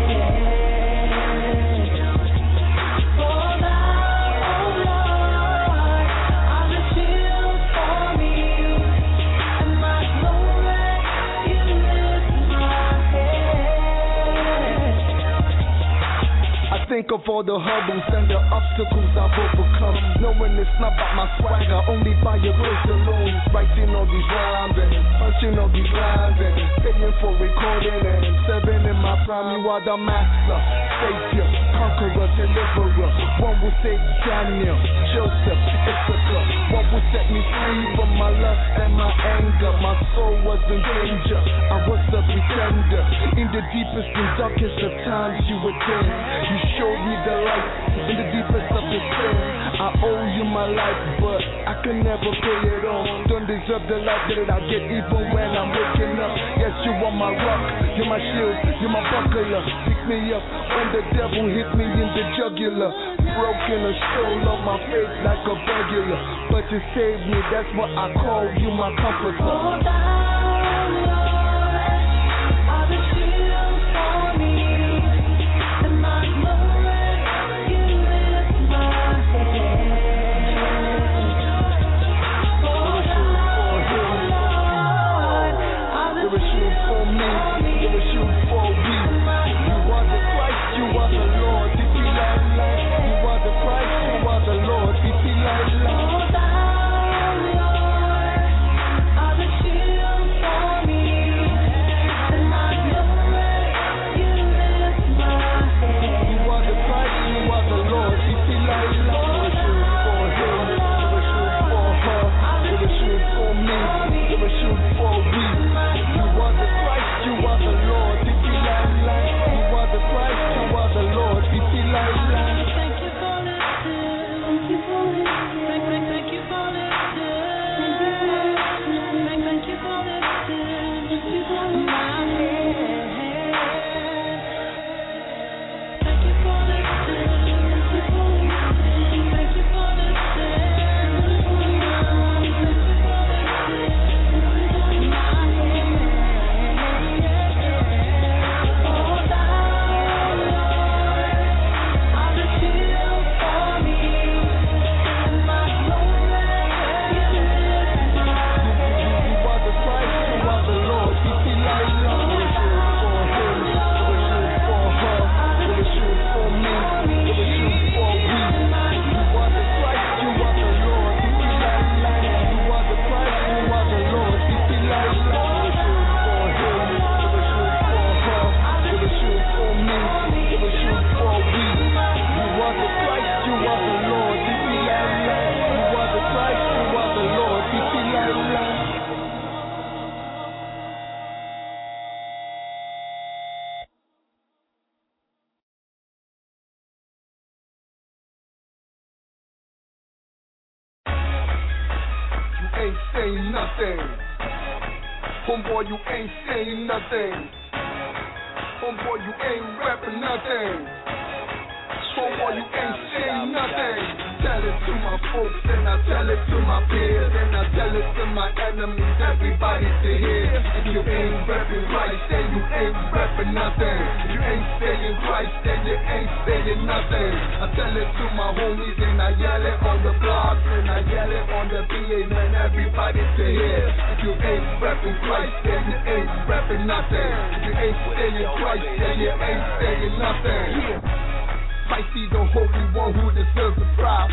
head. Oh, thou, Lord, are the shield for me, and my glory, you lift my head. I think of all the hurdles and the obstacles I've overcome, knowing it's not by my swagger, only by your grace alone. Writing all these rhymes and punching all these lines and paying for recording and serving in my prime. You are the master, savior, conqueror, deliverer. One will save Daniel, Joseph, Issachar. One will set me free from my lust and my anger. My soul was in danger, I was a pretender. In the deepest and darkest of times you were there. You showed me the light in the deepest of the sin. I owe you my life, but I can never pay it all. Don't deserve the life that I get even when I'm waking up. Yes, you are my rock, you're my shield, you're my buckler. Pick me up when the devil hit me in the jugular. Broken or stole on my face like a burglar, but you saved me, that's what I call you my comforter. Oh, thou, Lord, are the shield for me, and my glory, you lift my head. Oh, thou, Lord, are the shield for me, you're a shield for me. You are the Christ, you are the Lord. If you like life, you are the Christ, you are the Lord. If you like life. Oh, thou, Lord, are the shield for me. ain't saying nothing. Homeboy, you ain't saying nothing. Homeboy, you ain't rapping nothing. Homeboy, you ain't saying nothing. Tell it to my folks and I tell it to my peers and I tell it to my enemies, everybody to hear. If you ain't repping Christ, then you ain't repping nothing. If you ain't saying Christ, then you ain't saying nothing. I tell it to my homies and I yell it on the blogs and I yell it on the B A, man, everybody to hear. If you ain't repping Christ, then you ain't repping nothing. If you ain't saying Christ, then you ain't saying nothing. Yeah. I see the Holy One who deserves the prize.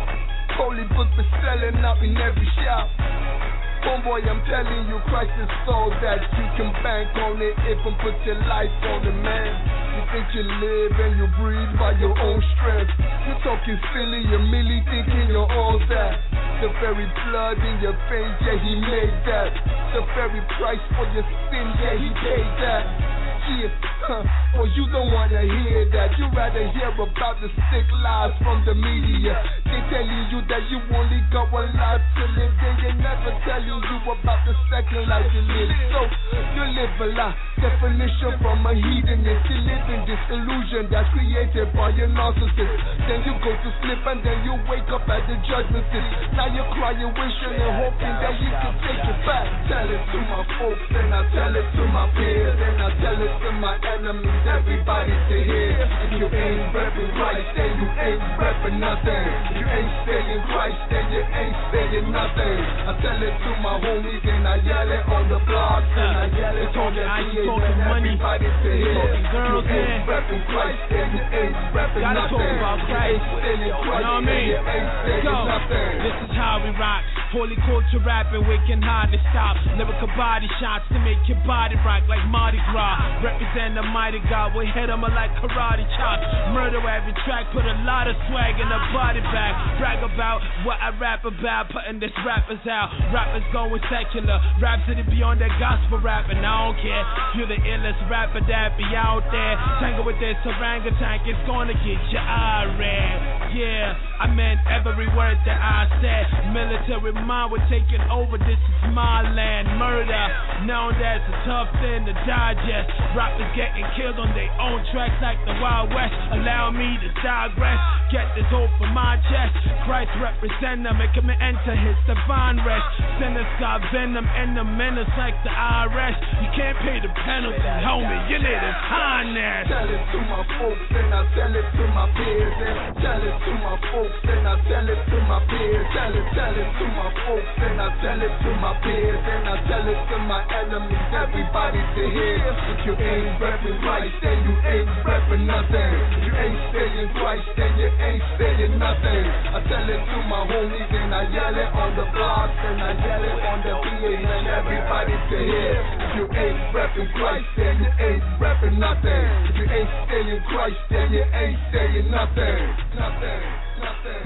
Holy book been selling out in every shop. Homeboy, I'm telling you, Christ is so that you can bank on it if and put your life on it, man. You think you live and you breathe by your own strength. You talking silly, you're merely thinking you're all that. The very blood in your veins, yeah, he made that. The very price for your sin, yeah, he paid that. Yeah, huh, well, you don't wanna hear that. You rather hear about the sick lies from the media. They telling you that you only got one life to live. They ain't never telling you about the second life you live. So you live a lie, definition from a heathenist. You live in this illusion that's created by your narcissist. Then you go to sleep and then you wake up at the judgment seat. Now you're crying, wishing and hoping that you can take it back. Tell it to my folks and I tell it to my peers and I tell it to my enemies, everybody to hear. If you ain't repping Christ, then you ain't repping nothing. If you ain't saying Christ, then you ain't saying nothing. I tell it to my homies and I yell it on the blogs and I yell it on the D A, and everybody to hear. If you ain't repping Christ, then you ain't repping nothing. If you ain't saying Christ, then you ain't saying nothing. This is how we rock. Holy culture rapping, we can hardly stop. Lyrical body shots to make your body rock like Mardi Gras. Represent the mighty God, we hit 'em like karate chops. Murder every track, put a lot of swag in the body bag. Brag about what I rap about, putting this rappers out. Rappers going secular, Rhapsody beyond that gospel rapping. I don't care, you're the illest rapper that be out there. Tangle with this orangutan, it's gonna get your eye red. Yeah, I meant every word that I said. Military mind, we're taking over, this is my land. Murder, now that's a tough thing to digest. Rappers getting killed on their own tracks like the Wild West. Allow me to digress, get this hope from my chest. Christ represent them, make him enter his divine rest. Sinners got venom in the menace like the I R S. You can't pay the penalty, homie, you need a highness. Tell it to my folks and I tell it to my peers and I tell it to my folks and I tell it to my peers. Tell it, tell it to my folks and I tell it to my peers and I tell it to my enemies, everybody to hear. If you ain't repping Christ, then you ain't repping nothing. If you ain't saying Christ, then you ain't saying nothing. I tell it to my homies and I yell it on the blogs and I yell it on the B A, and everybody to hear. If you ain't repping Christ, then you ain't repping nothing. If you ain't saying Christ, then you ain't saying nothing. Nothing, nothing.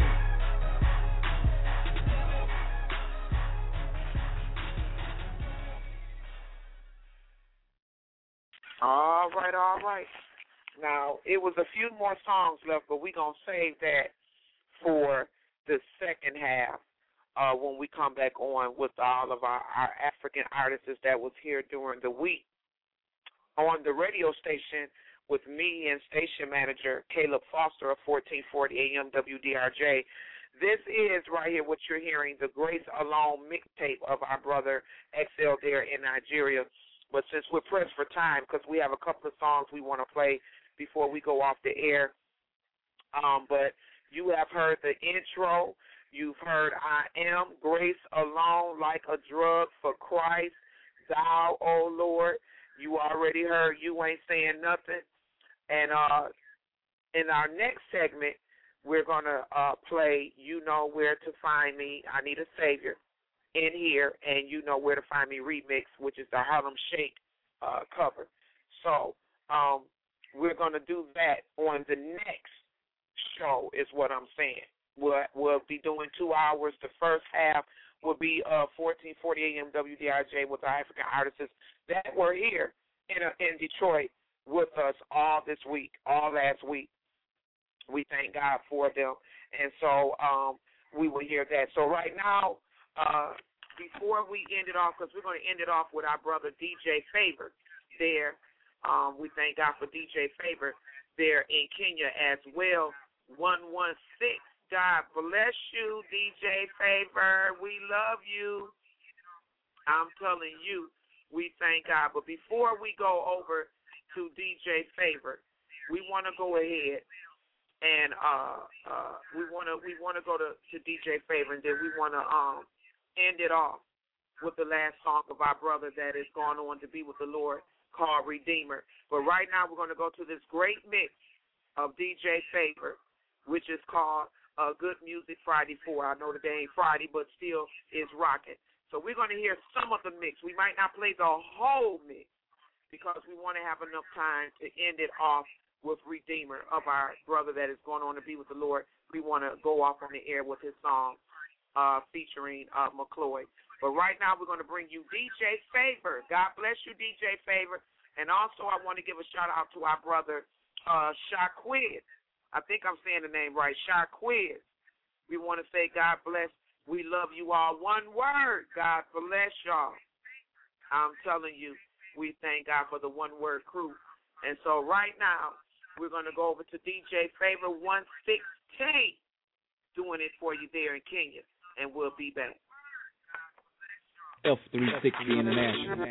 All right, all right. Now, it was a few more songs left, but we're going to save that for the second half uh, when we come back on with all of our, our African artists that was here during the week. On the radio station with me and station manager Caleb Foster of fourteen forty A M W D R J. This is right here what you're hearing, the Grace Alone mixtape of our brother X L there in Nigeria. But since we're pressed for time, because we have a couple of songs we want to play before we go off the air, um, but you have heard the intro. You've heard I am Grace Alone, like a drug for Christ, thou, O Lord. You already heard You Ain't Saying Nothing. And uh, in our next segment, we're going to uh, play You Know Where to Find Me, I Need a Savior, in here, and You Know Where to Find Me remix, which is the Harlem Shake uh, cover. So um, we're going to do that on the next show is what I'm saying. We'll, we'll be doing two hours. The first half will be uh, fourteen forty A M W D R J with our African artists that were here in, uh, in Detroit with us all this week, all last week. We thank God for them. And so um, we will hear that. So right now, uh, before we end it off, because we're going to end it off with our brother D J Favor there. Um, we thank God for D J Favor there in Kenya as well. one one six. God bless you, D J Favor. We love you. I'm telling you, we thank God. But before we go over to D J Favor, we want to go ahead and uh, uh, we want to we want to go to, to D J Favor, and then we want to um, end it off with the last song of our brother that is going on to be with the Lord, called Redeemer. But right now we're going to go to this great mix of D J Favor, which is called uh, Good Music Friday four. I know today ain't Friday, but still is rocking. So we're going to hear some of the mix. We might not play the whole mix because we want to have enough time to end it off with Redeemer of our brother that is going on to be with the Lord. We want to go off on the air with his song uh, featuring uh, McCloy. But right now we're going to bring you D J Favor. God bless you, D J Favor. And also I want to give a shout-out to our brother, uh, Shaquiz. I think I'm saying the name right, Shaquiz. We want to say God bless. We love you all. One word, God bless y'all. I'm telling you, we thank God for the one-word crew. And so right now, we're going to go over to D J Favor one sixteen, doing it for you there in Kenya, and we'll be back. F three sixty International.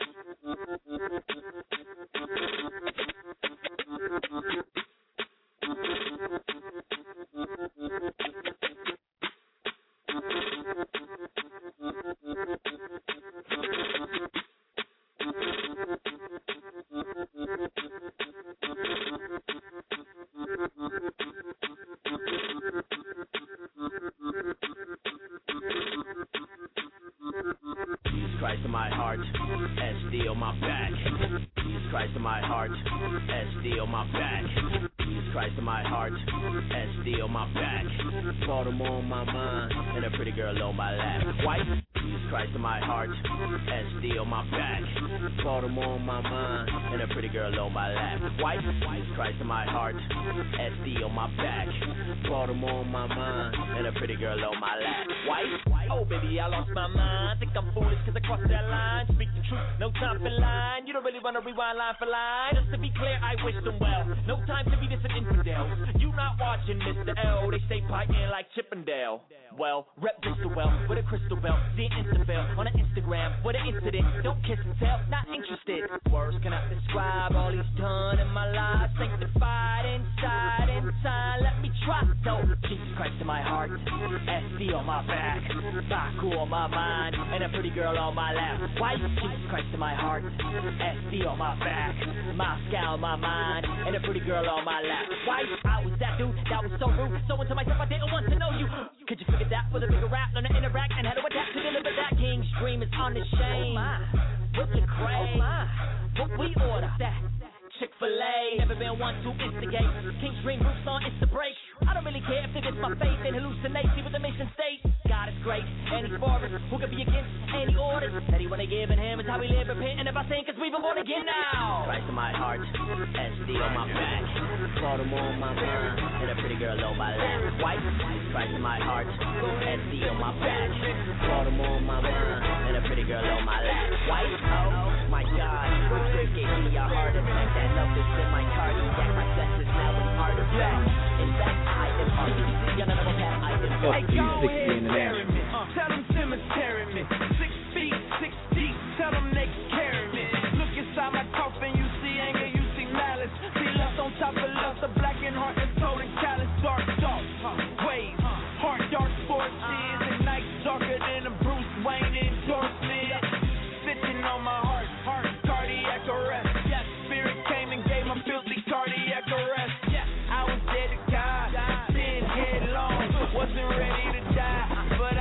Jesus Christ in my heart, S D on my back. Jesus Christ in my heart, S D on my back. Jesus Christ in my heart, S D on my back. Baltimore on my mind, and a pretty girl on my lap. White, Jesus Christ in my heart, S D on my back. Baltimore on my mind, and a pretty girl on my lap. White, Jesus Christ in my heart, S D on my back. Baltimore on my mind, and a pretty girl on my lap. White, oh baby, I lost my mind. Think I'm foolish cause I crossed that line. Speak the truth, no time for lying. You don't really wanna rewind line for line. Just to be clear, I wish them well. No time to be this an infidel. You not watching Mister L. They stay biting like Chippendale. Well, rep Bristol well with a crystal belt. See an Instafell on an Instagram with an incident. Don't kiss and tell, not interested. Words cannot describe all he's done in my life. Sanctified inside, inside. Let me try. So, Jesus Christ in my heart, S D on my back, Baku on my mind, and a pretty girl on my lap. White, Jesus Christ in my heart, S D on my back, Moscow on my mind, and a pretty girl on my lap. White, I was that dude that was so rude, so into myself I didn't want to know you. Could you figure that with a bigger rap, learn to interact, and how to adapt to deliver that? King's dream is unashamed. With the crave, what we order that. Chick-fil-A, never been one to instigate. King's dream roots on Insta break. I don't really care if they miss my faith and hallucinate. See what the mission states. God is great, and he's for us. Who can be against any orders that he wanna give in him? Is how we live, repenting of our sin, cause we've been born again now. Christ in my heart, S D on my back, Baltimore on my mind, and a pretty girl on my lap. White, Christ in my heart, S D on my back, Baltimore on my mind, and a pretty girl on my lap. White, oh my God, what trick gave me a heart attack? That love is in my cardiac, my sex is now an artifact. In fact, I am artifact. Y'all never have I am F three sixty International. Tell them Simmons carry me. Six feet, six deep. Tell them they can carry me. Look inside my coffin, you see anger, you see malice. See lust on top of lust, the blackened heart is cold and callous. Dark thoughts, waves, heart dark forces, and nights darker than a Bruce Wayne endorsement. Stitching on my heart, heart, cardiac arrest. Yes, spirit came and gave my filthy cardiac arrest. Yes, I was dead to God, sin headlong, wasn't ready to die, but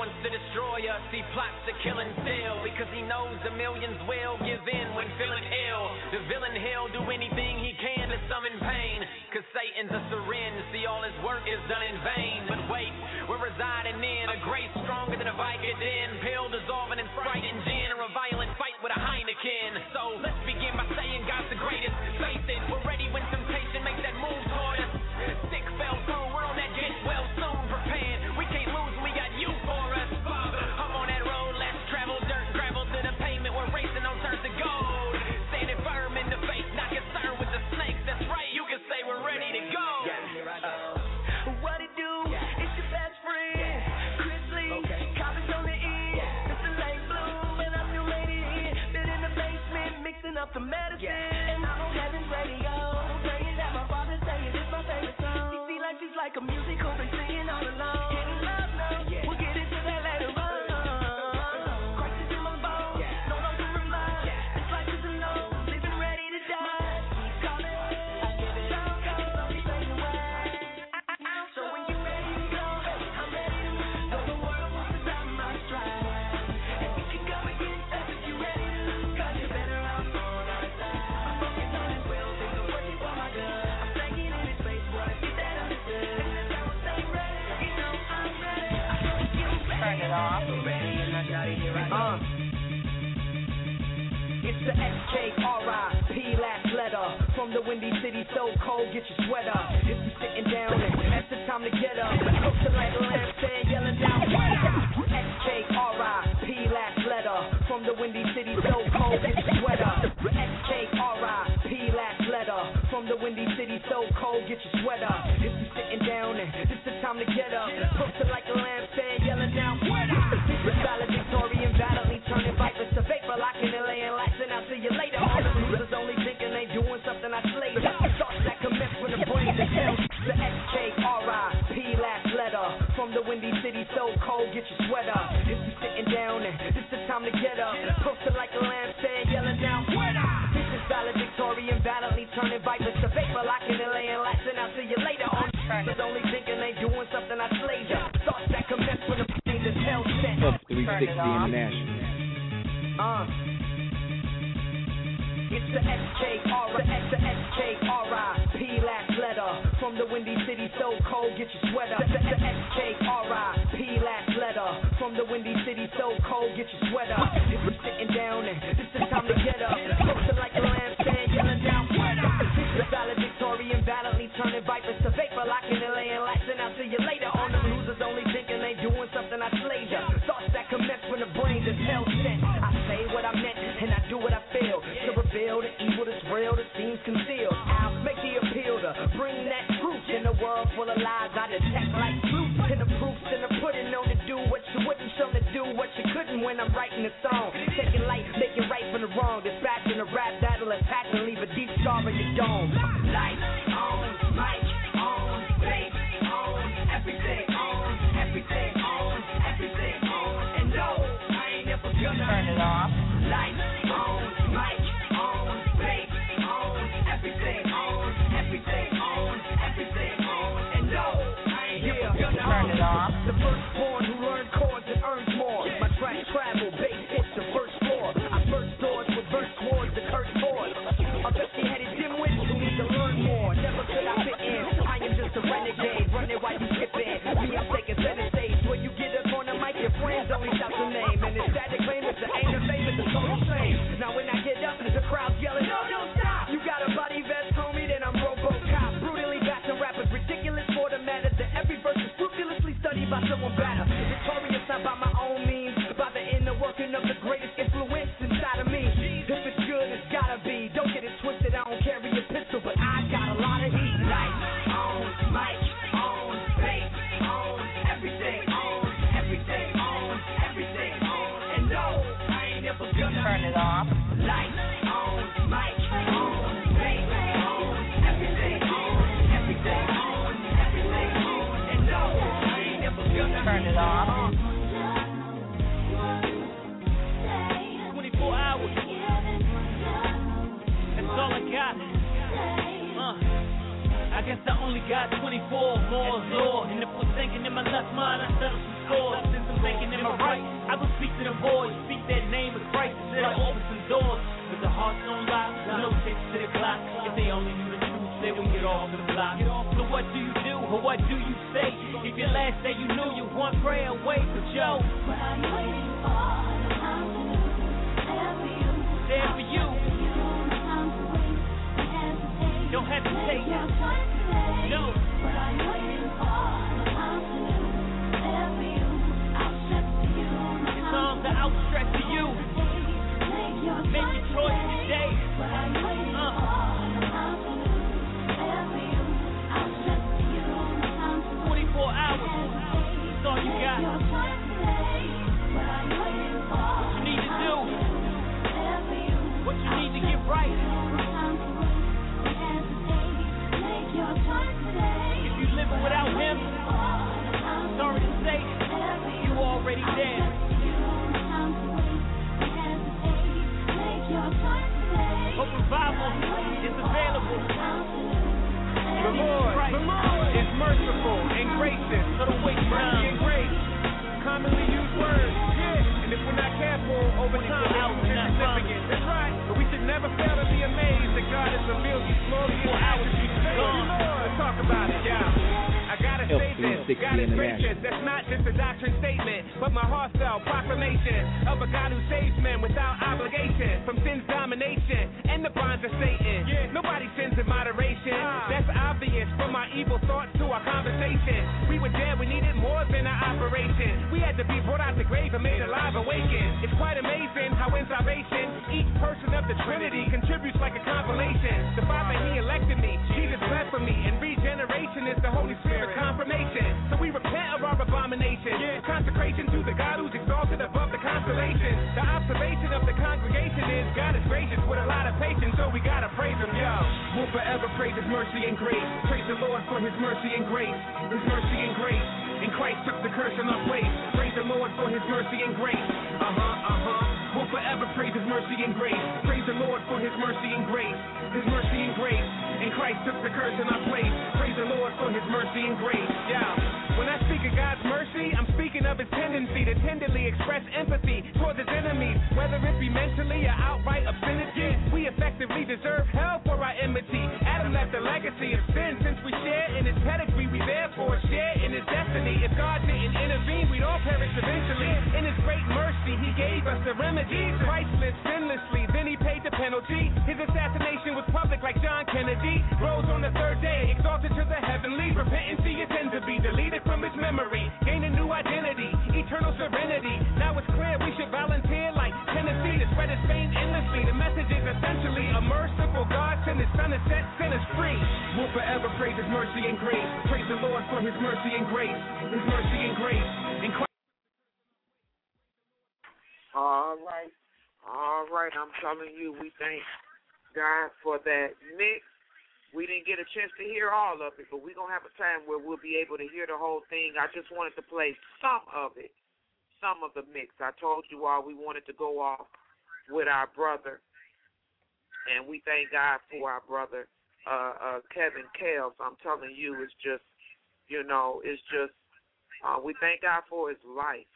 wants to destroy us. He plots to kill and steal because he knows the millions will give in when feeling ill. The villain, he'll do anything he can to summon pain, cause Satan's a syringe, see all his work is done in vain. But wait, we're residing in a grace stronger than a Vicodin, pill dissolving in Sprite and gin, or a violent fight with a Heineken. So let's begin by saying God's the greatest. Face it, we're ready when temptation makes that move toward us. Sick fell through, we're on that get well soon prepared. We can't lose when we got you for us, Father. I'm on that road, let's travel dirt, gravel to the pavement. We're racing on turns to gold, standing firm in the faith, not concerned with the snakes. That's right, you can say we're ready to go. Yeah, here I go. What it do? Yeah. It's your best friend, Chris Lee. Okay. Coppers on the end, yeah. Mister Lake Bloom, and I'm new lady. Been in the basement, mixing up the medicine. Yeah. And I'm on Heaven's radio, praying that my father's saying it's my favorite song. You see, life is like a musical, been singing all along. Getting love now, yeah. We'll get into that later on. Christ is in my bones, yeah. No longer rely. Yeah. This life is alone, living ready to die. Keep calling, I give it down, cause I'll be fading away. So when you're ready to go, I'm ready to move. Though the world wants to stop my stride, and we can go against us if you're ready to lose, cause you're better off on our side. I'm focused on his will, things are working for my good. I'm thinking in his face, boy, get that understood. And I will stay ready, you know I'm ready. I know you're ready. Turn it off. I'm ready and I'm ready, here I go. Uh. It's the S K R I P last letter from the Windy City, so cold, get your sweater. If you're sitting down, and that's the time to get up. Cook the light lamp, stand yelling down, S K R I P last letter from the Windy City, so cold, get your sweater. S K R I P last letter from the Windy City, so cold, get your sweater. If you're sitting down, and it's the time to get up. Cook the light lamp, stand yelling down, the solid Victorian, valiantly turning vipers to vapor, locking and laying lights. And I'll see you later. All the losers only thinking they doing something I slayed. Thoughts that commence when the brain is held. The S K R I P last letter from the Windy City, so cold, get your sweater. If you're sitting down, and it's the time to get up. Posted like a lampstand, yelling down, this is solid Victorian, valiantly turning vipers to vapor, locking and laying lights. And I'll see you later. All the losers only thinking they doing something I slayed. Thoughts that commence when the brain is held. Up three sixty International. Uh. It's the S K R I, the S K R I P last letter from the Windy City, so cold, get your sweater. The, the S K R I P last letter from the Windy City, so cold, get your sweater. If you're sitting down, and it's the time to get up. Posted like a lampstand, yelling down, the solid Victorian, valiantly turning vipers to vapor, locking and laying lights. And I'll see you later. On the losers only thinking they doing something I slayed ya. Thoughts that commence when the brain is hell sent. I say what I meant, and I do what I feel. To reveal the evil that's real that seems concealed. I'll make the appeal to bring that truth in a world full of lies. I detect like truth and the proofs in the pudding. Known to do what you wouldn't, show to do what you couldn't when I'm writing a song. Taking light, making right from the wrong. Dispatching a rap battle, attack and leave a deep scar in your dome. Lights on, mic on, bass on, everything on, everything on, everything on. And no, I ain't never gonna turn it off. Lights on, mic on, bass on, everything on, everything on, everything on. And no, I ain't never gonna turn it off. The firstborn who learned chords and earns more. My tracks travel, bass hits the first floor. I first doors with verse towards the curse board. A fifty-headed dimwit who needs to learn guess I only got twenty-four. More law. And if we're thinking in my left mind, I settle some scores. Since I'm thinking in my right, I will speak to the boys. Speak that name of Christ instead of open some doors. With the hearts on lock, no tips to the clock. If they only knew the truth, they would get off the block. So what do you do, or what do you say? If your last day you knew you one prayer away, but yo, what are you waiting for? There for you. Don't hesitate. No. What are you waiting for? His arms are outstretched to you. Make your choice today. Uh. twenty-four hours. That's all you got. What you need to do. What you need to get right. If you living without him, sorry to say, you already dead. Hope revival is available. The Lord, the Lord is merciful and gracious. So don't waste mercy and grace, commonly used words. Yeah, and if we're not careful, over time it will be significant. That's right, but we should never fail to be amazed that God has revealed these glorious attributes. Let's talk about it, yeah. I gotta say this, God is gracious. That's not just a doctrine statement, but my heartfelt proclamation of a God who saves men without obligation from sin's domination and the bonds of Satan. Yeah. Nobody sins in moderation. Ah. That's obvious from our evil thoughts to our conversation. We were dead, we needed more than an operation. We had to be brought out the grave and made alive, awakened. It's quite amazing how in salvation each person of the Trinity contributes like a compilation. The Father, He elected me, Jesus bled for me, and regeneration is the Holy Spirit confirmation. So we repent of our abomination. Yeah. Consecration to the God who's exalted above the constellations. The observation of the congregation is God is gracious with a lot of patience, so we gotta praise Him, yo. We'll forever praise His mercy and grace. Praise the Lord for His mercy and grace. His mercy and grace. And Christ took the curse on our place. Praise the Lord for His mercy and grace. Uh huh, uh huh. We'll forever praise His mercy and grace. Praise the Lord for His mercy and grace. His mercy and grace. And Christ took the curse in our place. Praise the Lord for His mercy and grace. Yeah. When I speak of God's mercy, I'm speaking of His tendency to tenderly express empathy towards His enemies, whether it be mentally or outright obscenity. We effectively deserve hell for our enmity. Adam left a legacy of sin since we share in His pedigree. We therefore share in His destiny. If God didn't intervene, we'd all perish eventually. In His great mercy, He gave us the remedy. Christ lived sinlessly, then He paid the penalty. His assassination was public like John Kennedy. Rose on the third day, exalted to the heavenly. Repentancy is to be deleted from His memory. Gain a new identity, eternal serenity. Now it's clear we should volunteer like Tennessee to spread His fame endlessly. The message is essentially a merciful God sent His Son to set sinners free. We'll forever praise His mercy and grace. Praise the Lord for His mercy and grace. His mercy and grace. In Christ. All right. All right. I'm telling you, we thank God for that mix. We didn't get a chance to hear all of it, but we're going to have a time where we'll be able to hear the whole thing. I just wanted to play some of it, some of the mix. I told you all we wanted to go off with our brother, and we thank God for our brother, uh, uh, Kevin Kales. I'm telling you, it's just, you know, it's just, uh, we thank God for his life.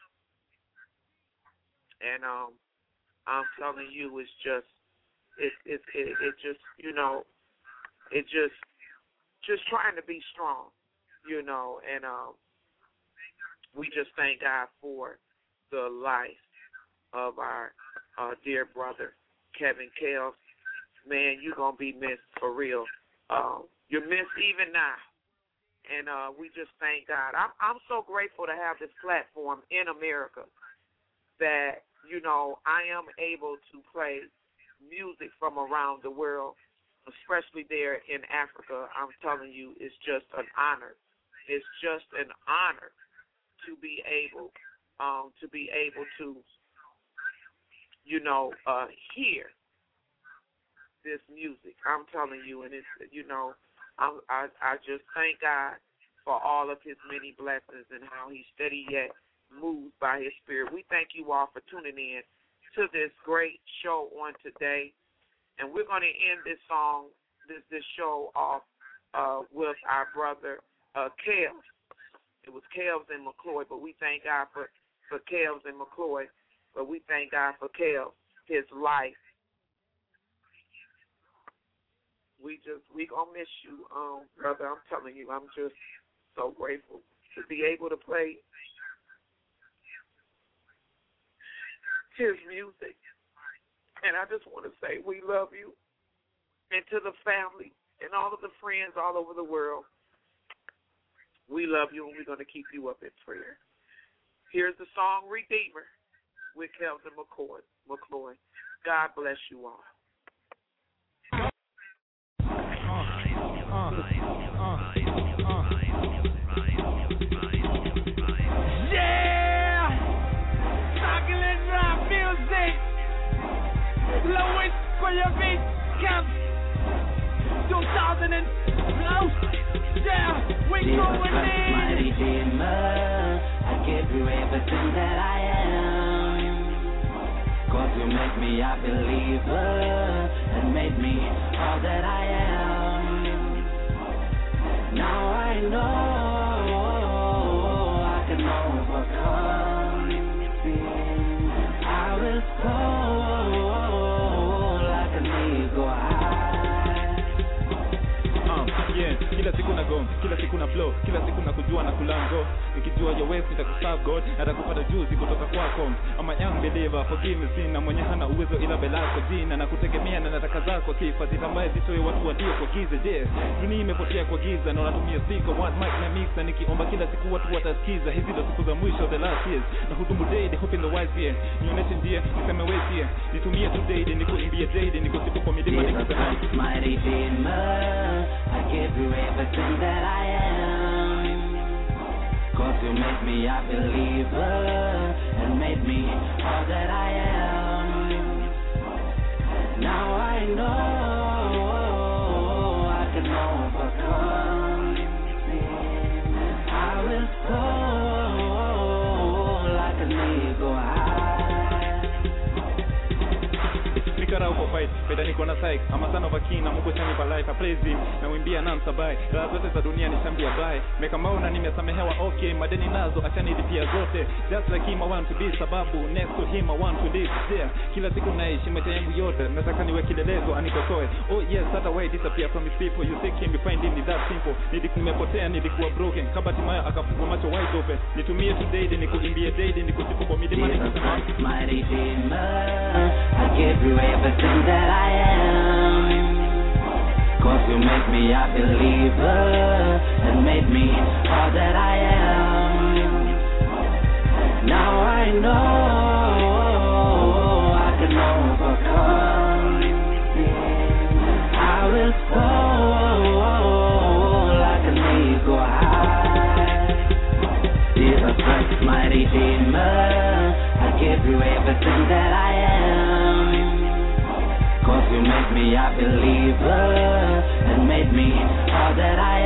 And um, I'm telling you, it's just, it, it, it, it just, you know, It just, just trying to be strong, you know, and um, we just thank God for the life of our uh, dear brother, Kevin Kales. Man, you're going to be missed for real. Uh, you're missed even now. And uh, we just thank God. I'm, I'm so grateful to have this platform in America that, you know, I am able to play music from around the world, especially there in Africa. I'm telling you, it's just an honor. It's just an honor to be able, um, to be able to, you know, uh, hear this music. I'm telling you, and it's, you know, I, I, I just thank God for all of His many blessings and how He steady yet moved by His Spirit. We thank you all for tuning in to this great show on today. And we're going to end this song, this this show off uh, with our brother uh, Kels. It was Kels and McCloy, but we thank God for, for Kels and McCloy. But we thank God for Kels, his life. We just, we gonna miss you, um, brother. I'm telling you, I'm just so grateful to be able to play his music. And I just want to say we love you. And to the family and all of the friends all over the world, we love you and we're going to keep you up in prayer. Here's the song Redeemer with Kelvin McCoy. McCloy. God bless you all. Uh, uh, uh. Yeah! Chocolate rap music. Lowest for your beat camp. two thousand twelve. Yeah, we Jesus going Christ, in. my Redeemer, I give you everything that I am. Cause you make me a believer and made me all that I am. Now I know I can overcome sin. I will soar like an eagle high. Um, yeah, kila siku na go, kila siku na flow, kila siku na kujua na kulango. Nikijua your ways nitakuserve God, atakupata juzi kutoka kwako. I'm a young believer, forgive me sin, na mwenye hana uwezo ila belako jina, na kutegemea na nataka zako sifa, zitambaye zitoe watu walio kwa giza. Je, dunia imepotea kwa giza, na unatumia speaker, one mic na mixer, nikiomba kila siku watu watasikiza. Hizi ndo siku za mwisho, the last years, na hudumu daily, hope in the wise year. Nionyeshe njia, niseme ways here, nitumie tu daily, nikuimbie daily, nikusifu kwa milima nikisema. My Redeemer, I give you everything that I am. Cause you made me a believer and made me all that I am. Now I know I can overcome sin. I will soar like an eagle high. Nikarau kwa fight, peda niko na psych. I'm a son of a king, na Mungu shani pa life. I praise him, na wimbia na msabai. Raha zote za dunia ni shambia bai. Meka mauna nimesamehewa okay, madeni nazo achani lipia zote. Just like him I want to be sababu, next to him I want to live there. Kila siku naishi maisha yangu yote, nataka niwe kilelezo anikosoe. Oh yes, that way disappear from his people. You seek him, you find him, is that simple. Nilikumepotea, nilikuwa broken. Kabati maya akafungua macho wide open. Nitumie tu daily, nikuimbie daily, nikusifu kwa milima nikisema. My Redeemer, I give you everything that I am. Cause you make me a believer and made me all that I am. Now I know I can overcome sin. I will soar like an eagle high. Jesus Christ, my Redeemer, I give you everything that I am. Cause you make me a believer and made me all that I